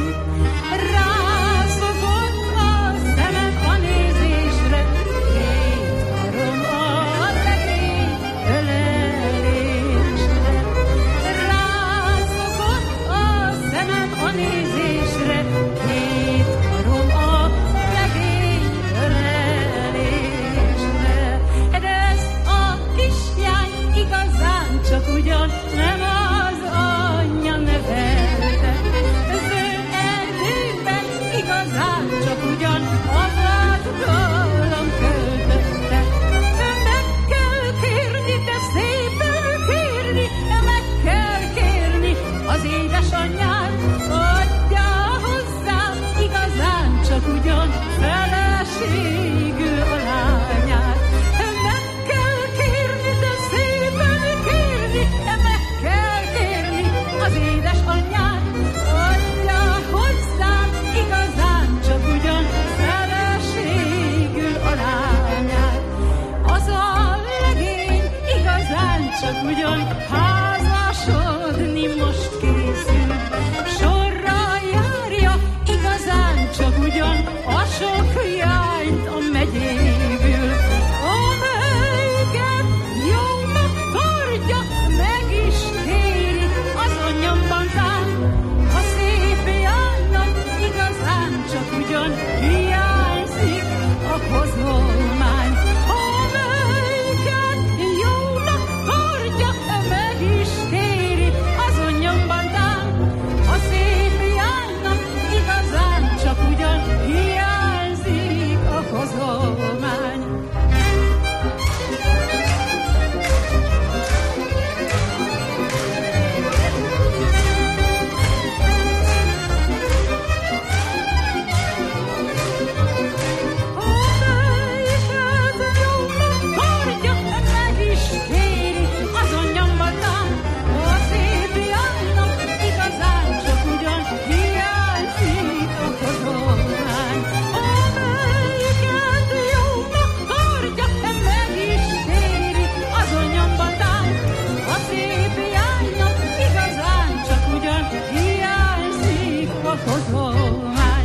S6: Rázogott a szemed a nézésre, két karom a legény ölelésre. Rázogott a szemed a nézésre, két karom a legény ölelésre. De ez a kislány igazán csak ugyan nem az anyja nevelte. Az ő erdőben igazán csak ugyan a vadgalom költötte. Meg kell kérni, de szépen kérni, meg kell kérni az édesanyját, adja hozzám igazán csak ugyan feleségül a lányát. Meg kell kérni, de szépen kérni, meg kell kérni az édesanyját, adja hozzám igazán csak ugyan feleségül a lányát. Az a legény igazán csak ugyan házasodni most készül. Sorra járja igazán csak ugyan a sok jányt a megyéből, amelyiket jónak tartja, meg is kéri az anyambantán. A szép jánynak igazán csak ugyan hiányzik a hozolmány, amelyiket jónak tartja, meg is kéri az anyambantán. A szép jánynak igazán csak ugyan hiányzik a hozolmány. Amelyiket jónak tartja, meg is kéri az anyambantán. A szép jánynak igazán csak ugyan hiányzik a hozolmány. Amelyiket jónak tartja, meg is kéri az anyambantán. A szép jánynak igazán csak ugyan hiányzik a hozolmány.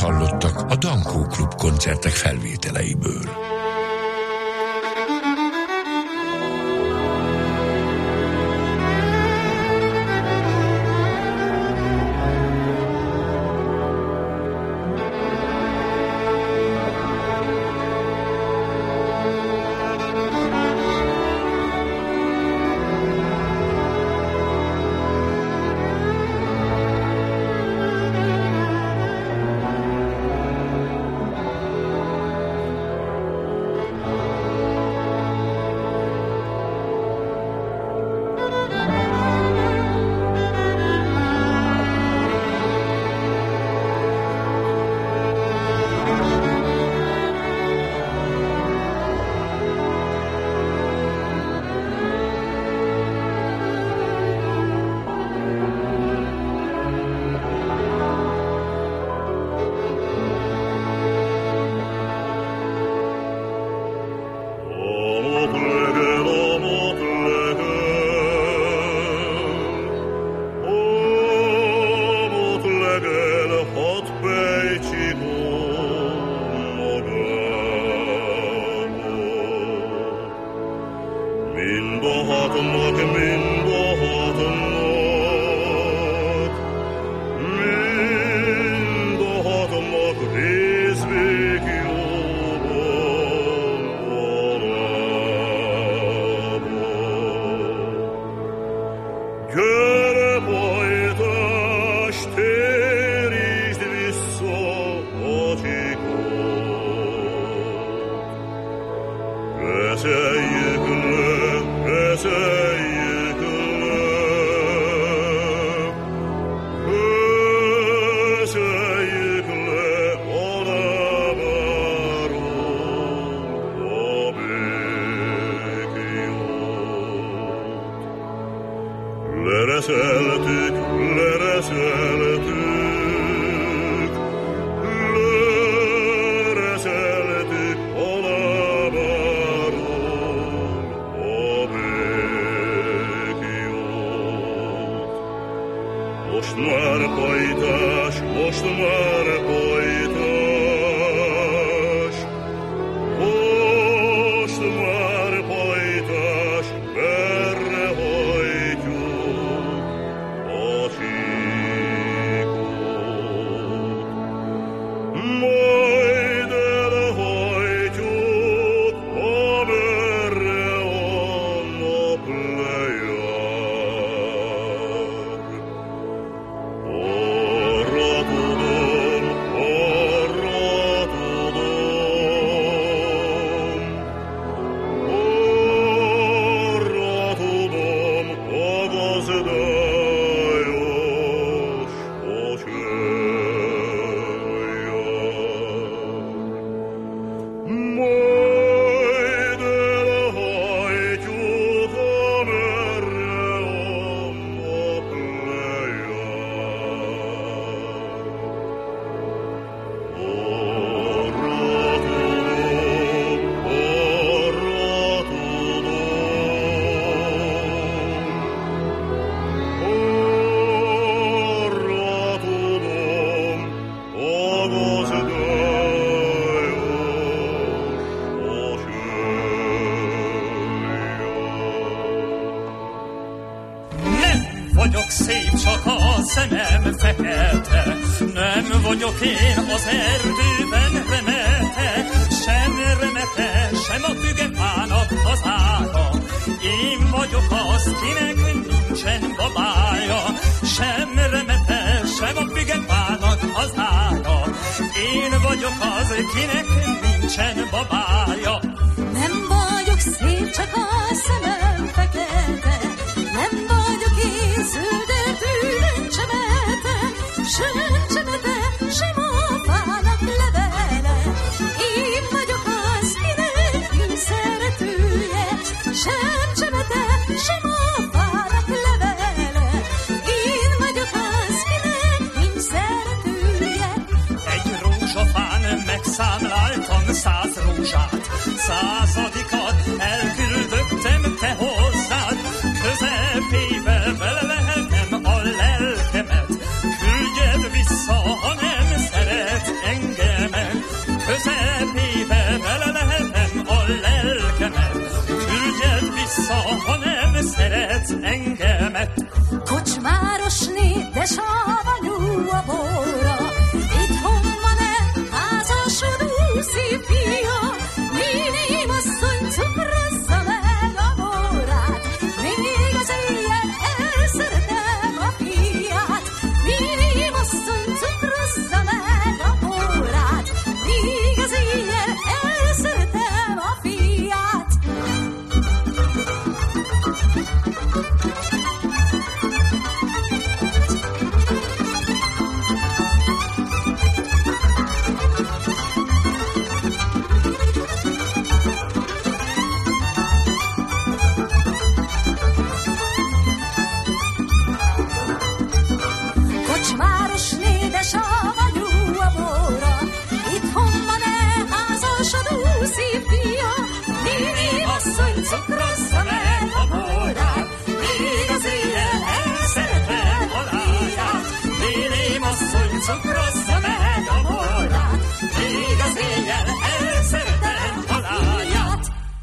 S2: hallottak a Dankó Klub koncertek felvételeiből.
S9: vagyok szép, csak a szemem fekete. Nem vagyok én az erdőben remete, sem remete, sem a fügefának az ága. Én vagyok az, kinek nincsen babája, sem remete, sem a fügefának az ága. Én vagyok az, kinek nincsen babája.
S6: Nem vagyok szép, csak a szemem fekete. Nem vagyok én zöld erdőben csemete, sem csemete, sem a fának levele. Én vagyok az, kinek nincs szeretője, sem csemete, sem a fának levele. Én vagyok az, kinek nincs szeretője.
S9: Egy rózsafán megszámláltam 100 rózsát, 100-adikat elküldöttem te hozzád. Közepébe beleleheltem a lelkemet, küldjed vissza, ha nem szeret engem. engemet.
S6: Kocsmárosné, de savanyú a bóra, itthon van-e házasodó szép fia? Néném asszony cukrozza meg a bórát, még az éjjel elszeretem a fiát. Néném asszony cukrozza meg a bórát, még az éjjel elszeretem a fiát. Kocsmárosné, de savanyú a bóra, itthon van-e házasodó szép fia? Néném asszony cukrozza meg a bórát, még az éjjel elszeretem a lányát. Néném asszony cukrozza meg a bórát, még az éjjel elszeretem a lányát.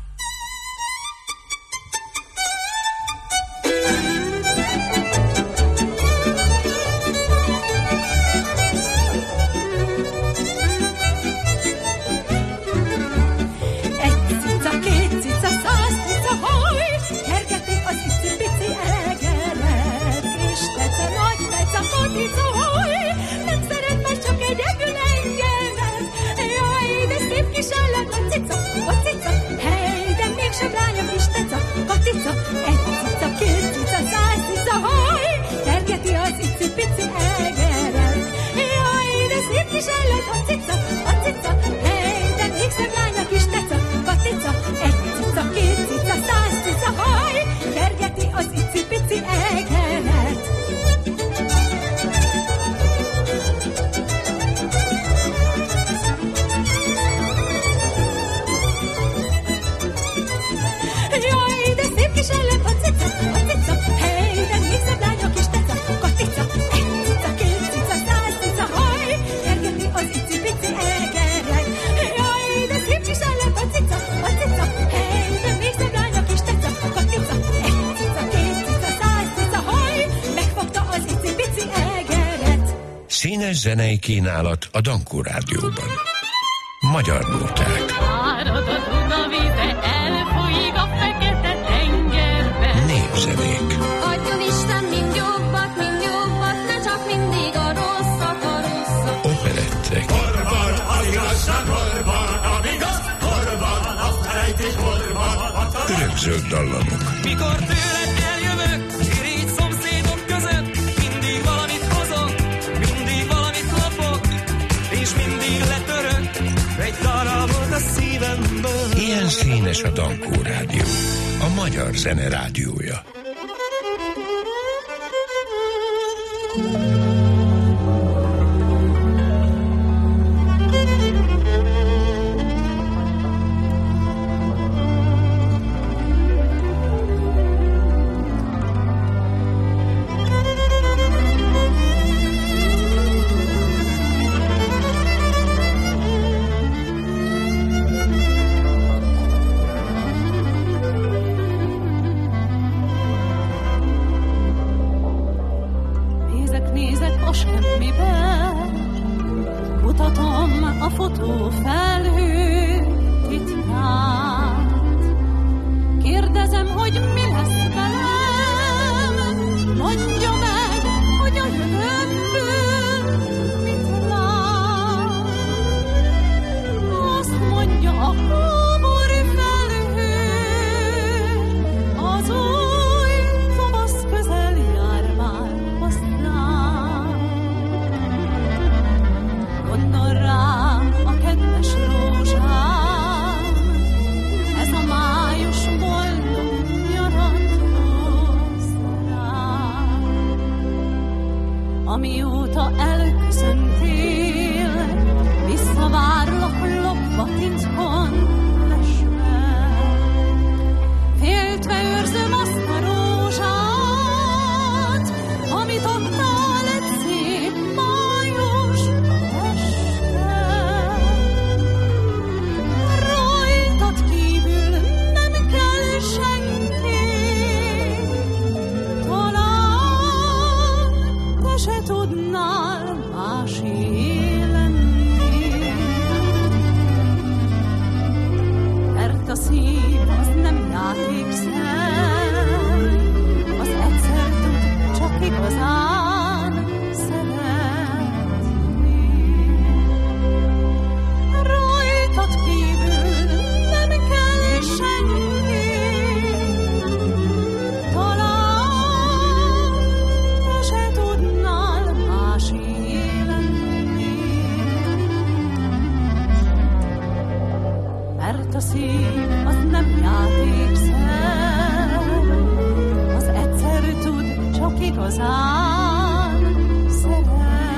S2: Színes zenei kínálat a Dankó Rádióban. Magyar nóták.
S7: Árad a Duna víze, elfolyik a fekete tengerbe.
S2: Népzenék.
S16: Adjon Isten mind jobbat, ne csak mindig a rosszat, a rosszat.
S2: Operettek.
S3: Hol van az igazság, hol van a igaz, hol van a felejtés, hol van a talán.
S2: Örökzöld dallamok.
S3: Mikor tőled eljövök, irigy szomszédok között, mindig valamit hozok, mindig valamit lopok, és mindig letörök egy darabot a szívemből.
S2: Ilyen színes a Dankó Rádió, a magyar zene rádiója.
S6: Nézek a semmibe, kutatom a fotófelhő titkát. Kérdezem, hogy mi lesz velem, mondja meg, hogy a jövőből mit lát. Azt mondja a háború felhő, az új tavasz közel jár már. Gondol rám a kedves igazán szeretni.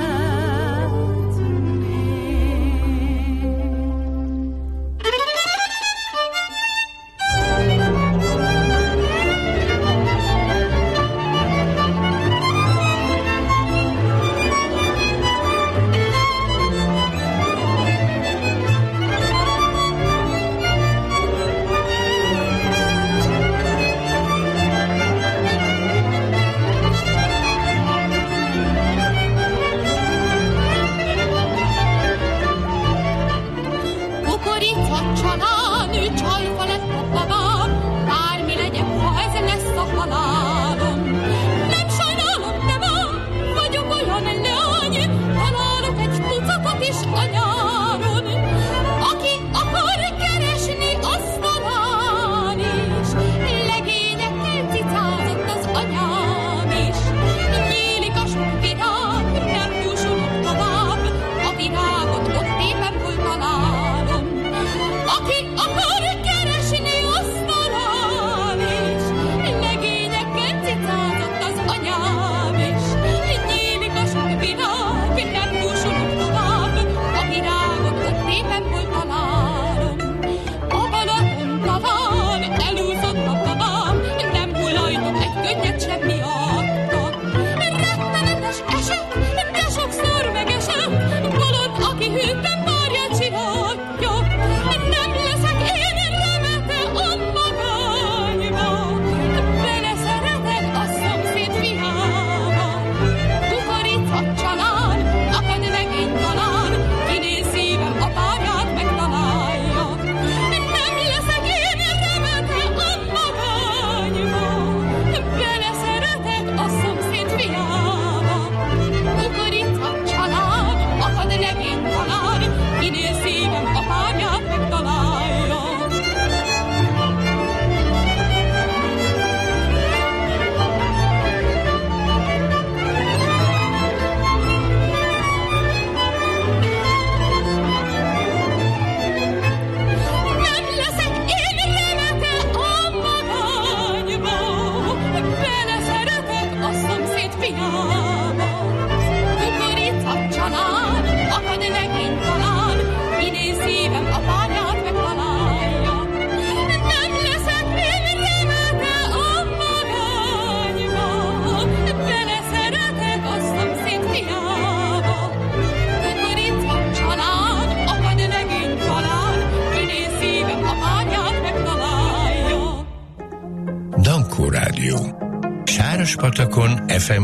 S2: Sárospatakon FM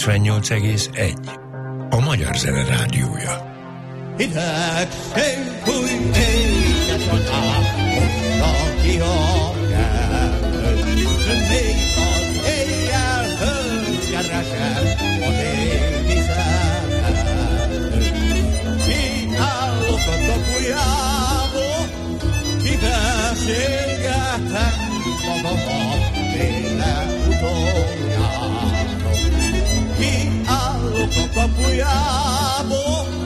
S2: 98,1. A Magyar Zene Rádiója.
S13: Hideg, szénkúj, édesanyám, mondta ki a nyelvöt. Még az éjjel keresem a némi szemet. Kiállok a kapujába, kibeszélgetem magamat tényleg utoljára. Kiállok a kapujába,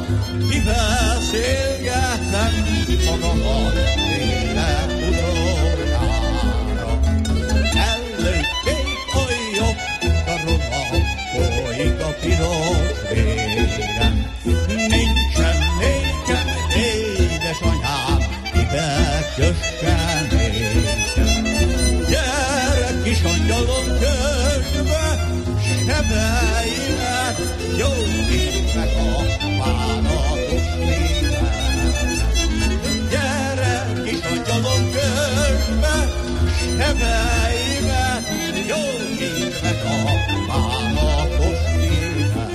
S13: kibeszélgetem magamat tényleg utoljára. Előkék olyok, a roman folyik a piros vérem. Nincsen nékem, édesanyám, kibe kössen nékem. Gyere kis angyalom kösbe, sebeimet gyógyíts meg a bánatos német. Gyere kis angyalom kösbe, sebeimet gyógyíts meg a bánatos német.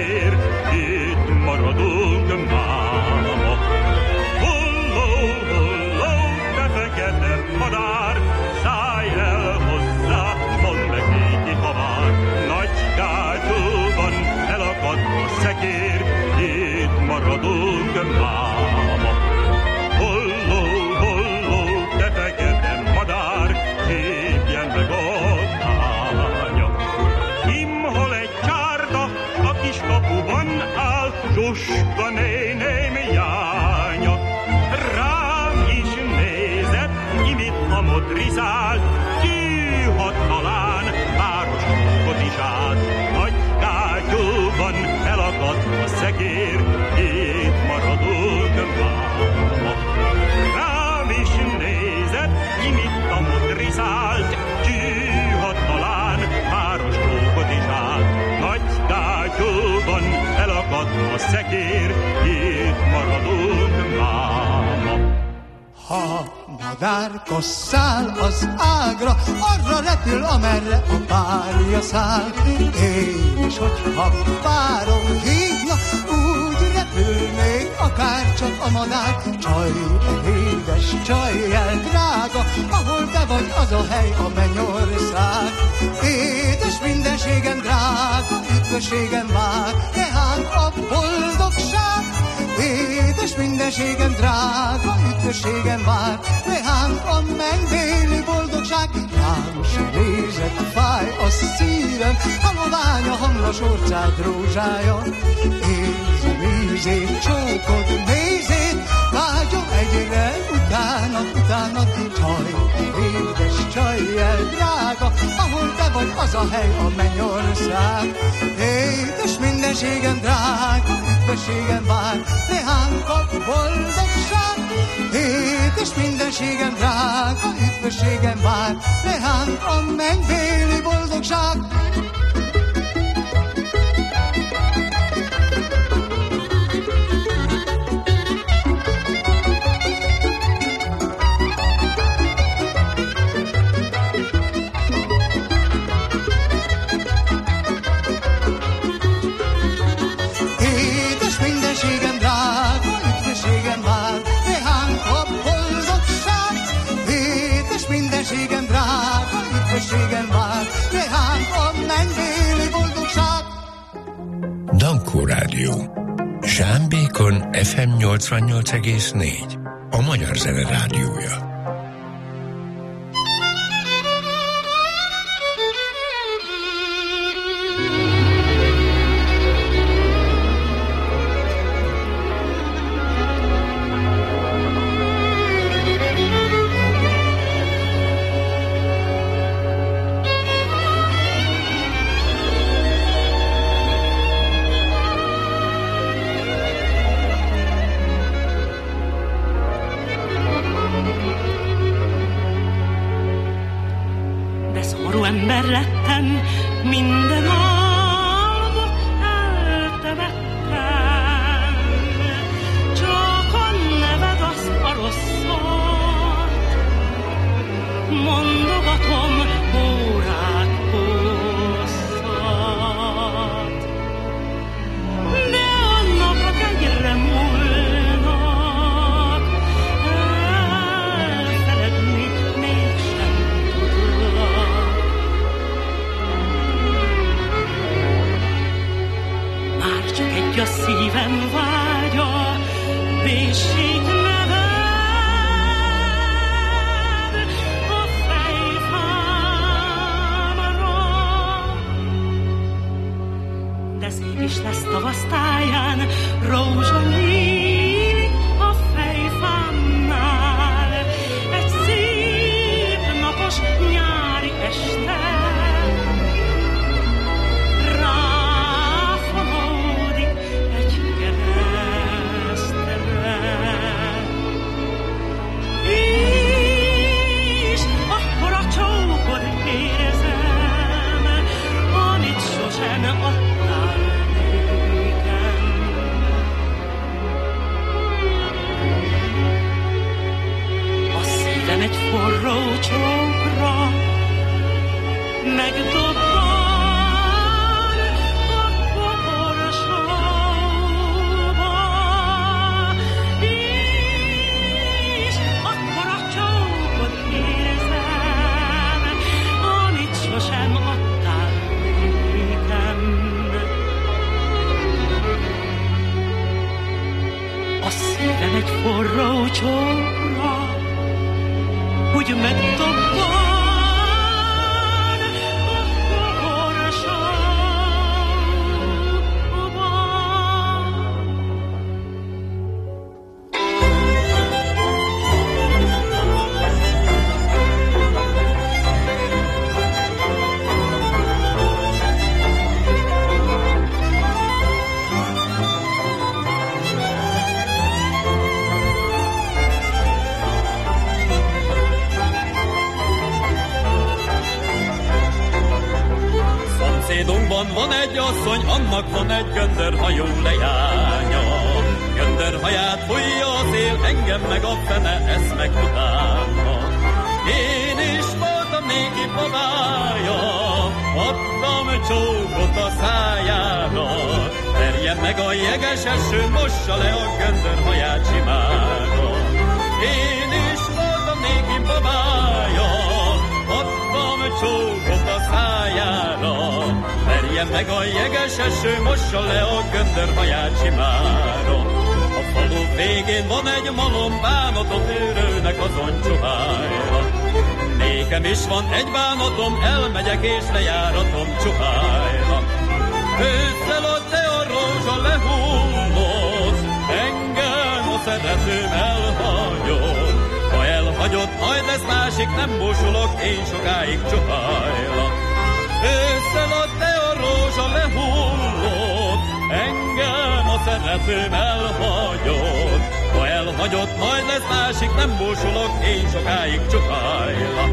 S14: szekér, itt maradunk máma. Holló, holló, te fekete madár, szállj el hozzá, mondd meg néki, ha vár. Nagy kátyúban elakadt a szekér, itt maradunk máma. Holló, holló, te fekete madár, képjen meg a tánya. Kim hol egy csárda, a kis kapuban áll, Zsuska néném jánya. Rám is nézett, imit a modrizált, gyűhat talán, páros kókot is át. Nagy kátyúban elakadt a szekér, itt maradunk máma. Rám is nézett, imit a modrizált, gyűhat talán, páros kókot is át. Nagy kátyúban elakadt a szekér, itt maradunk máma.
S12: Ha madár kasszál az ágra, arra repül, amerre a párja száll. És hogyha párom hívna, úgy repülnék, akár csak a madár. Csaj, édes csaj, el drága, ahol te vagy, az a hely, a mennyország. Édes mindenségem drága, üdvösségem vár, tehát a boldogság. Édes mindenségem drága, üdvösségem vár, ránk a mennybéli boldogság. Rám se nézett, fáj a szívem, halovány a hamlas orcád rózsája. Érzem ízét, csókod mézét, vágyom egyre utánad, csaj, édes csaj, el drága, ahol te vagy, az a hely, a mennyország. Édes mindenségem drága, üdvösségem vár, ránk a boldogság. Édes mindenségem drága, üdvösségem vár, ránk a mennybéli boldogság.
S2: Dankó Rádió. Sámbékon FM 88,4. A Magyar Zene Rádiója.
S11: Ember lettem, minden álmot eltemettem. Csak a neved az a rosszat, mondogatom órák hosszat. De a napok egyre múlnak, elfeledni mégsem tudlak. Csak egy a szívem vágya, vésség neved a fejfámra. De szép is lesz tavasz táján, rózsa nyílik a fejfámnál. Egy szép napos nyári este, adtál nékem. A szívem egy forró csókra megdobban a koporsó. csókra, úgy megtobban a korsóban.
S5: Szomszédunkban van egy asszony, annak van egy göndörhajú leánya. Göndörhaját fújja a szél, engem meg a fene, ezt meg utána. Én is voltam néki babája, adtam csókot a szájára. Terjen meg a jeges eső, mossa le a göndörhaját simára. Én is voltam néki babája, adtam csókot a szájára. Verjen meg a jeges eső, mossa le a göndörhaját simára. A falu végén van egy malom, bánatot őrölnek azon csuhájra. Nékem is van egy bánatom, elmegyek és lejáratom csuhájra. Ősszel a te a rózsa lehullott, engem a szeretőm elhagyott. Ha elhagyott, majd lesz másik, nem búsulok én sokáig csuhájra. Ősszel a te a rózsa lehullott, engem a szeretőm elhagyott. Ha elhagyott, majd lesz másik, nem búsulok én sokáig csuhájra.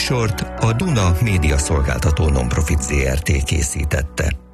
S1: műsort a Duna Média Szolgáltató Nonprofit ZRT készítette.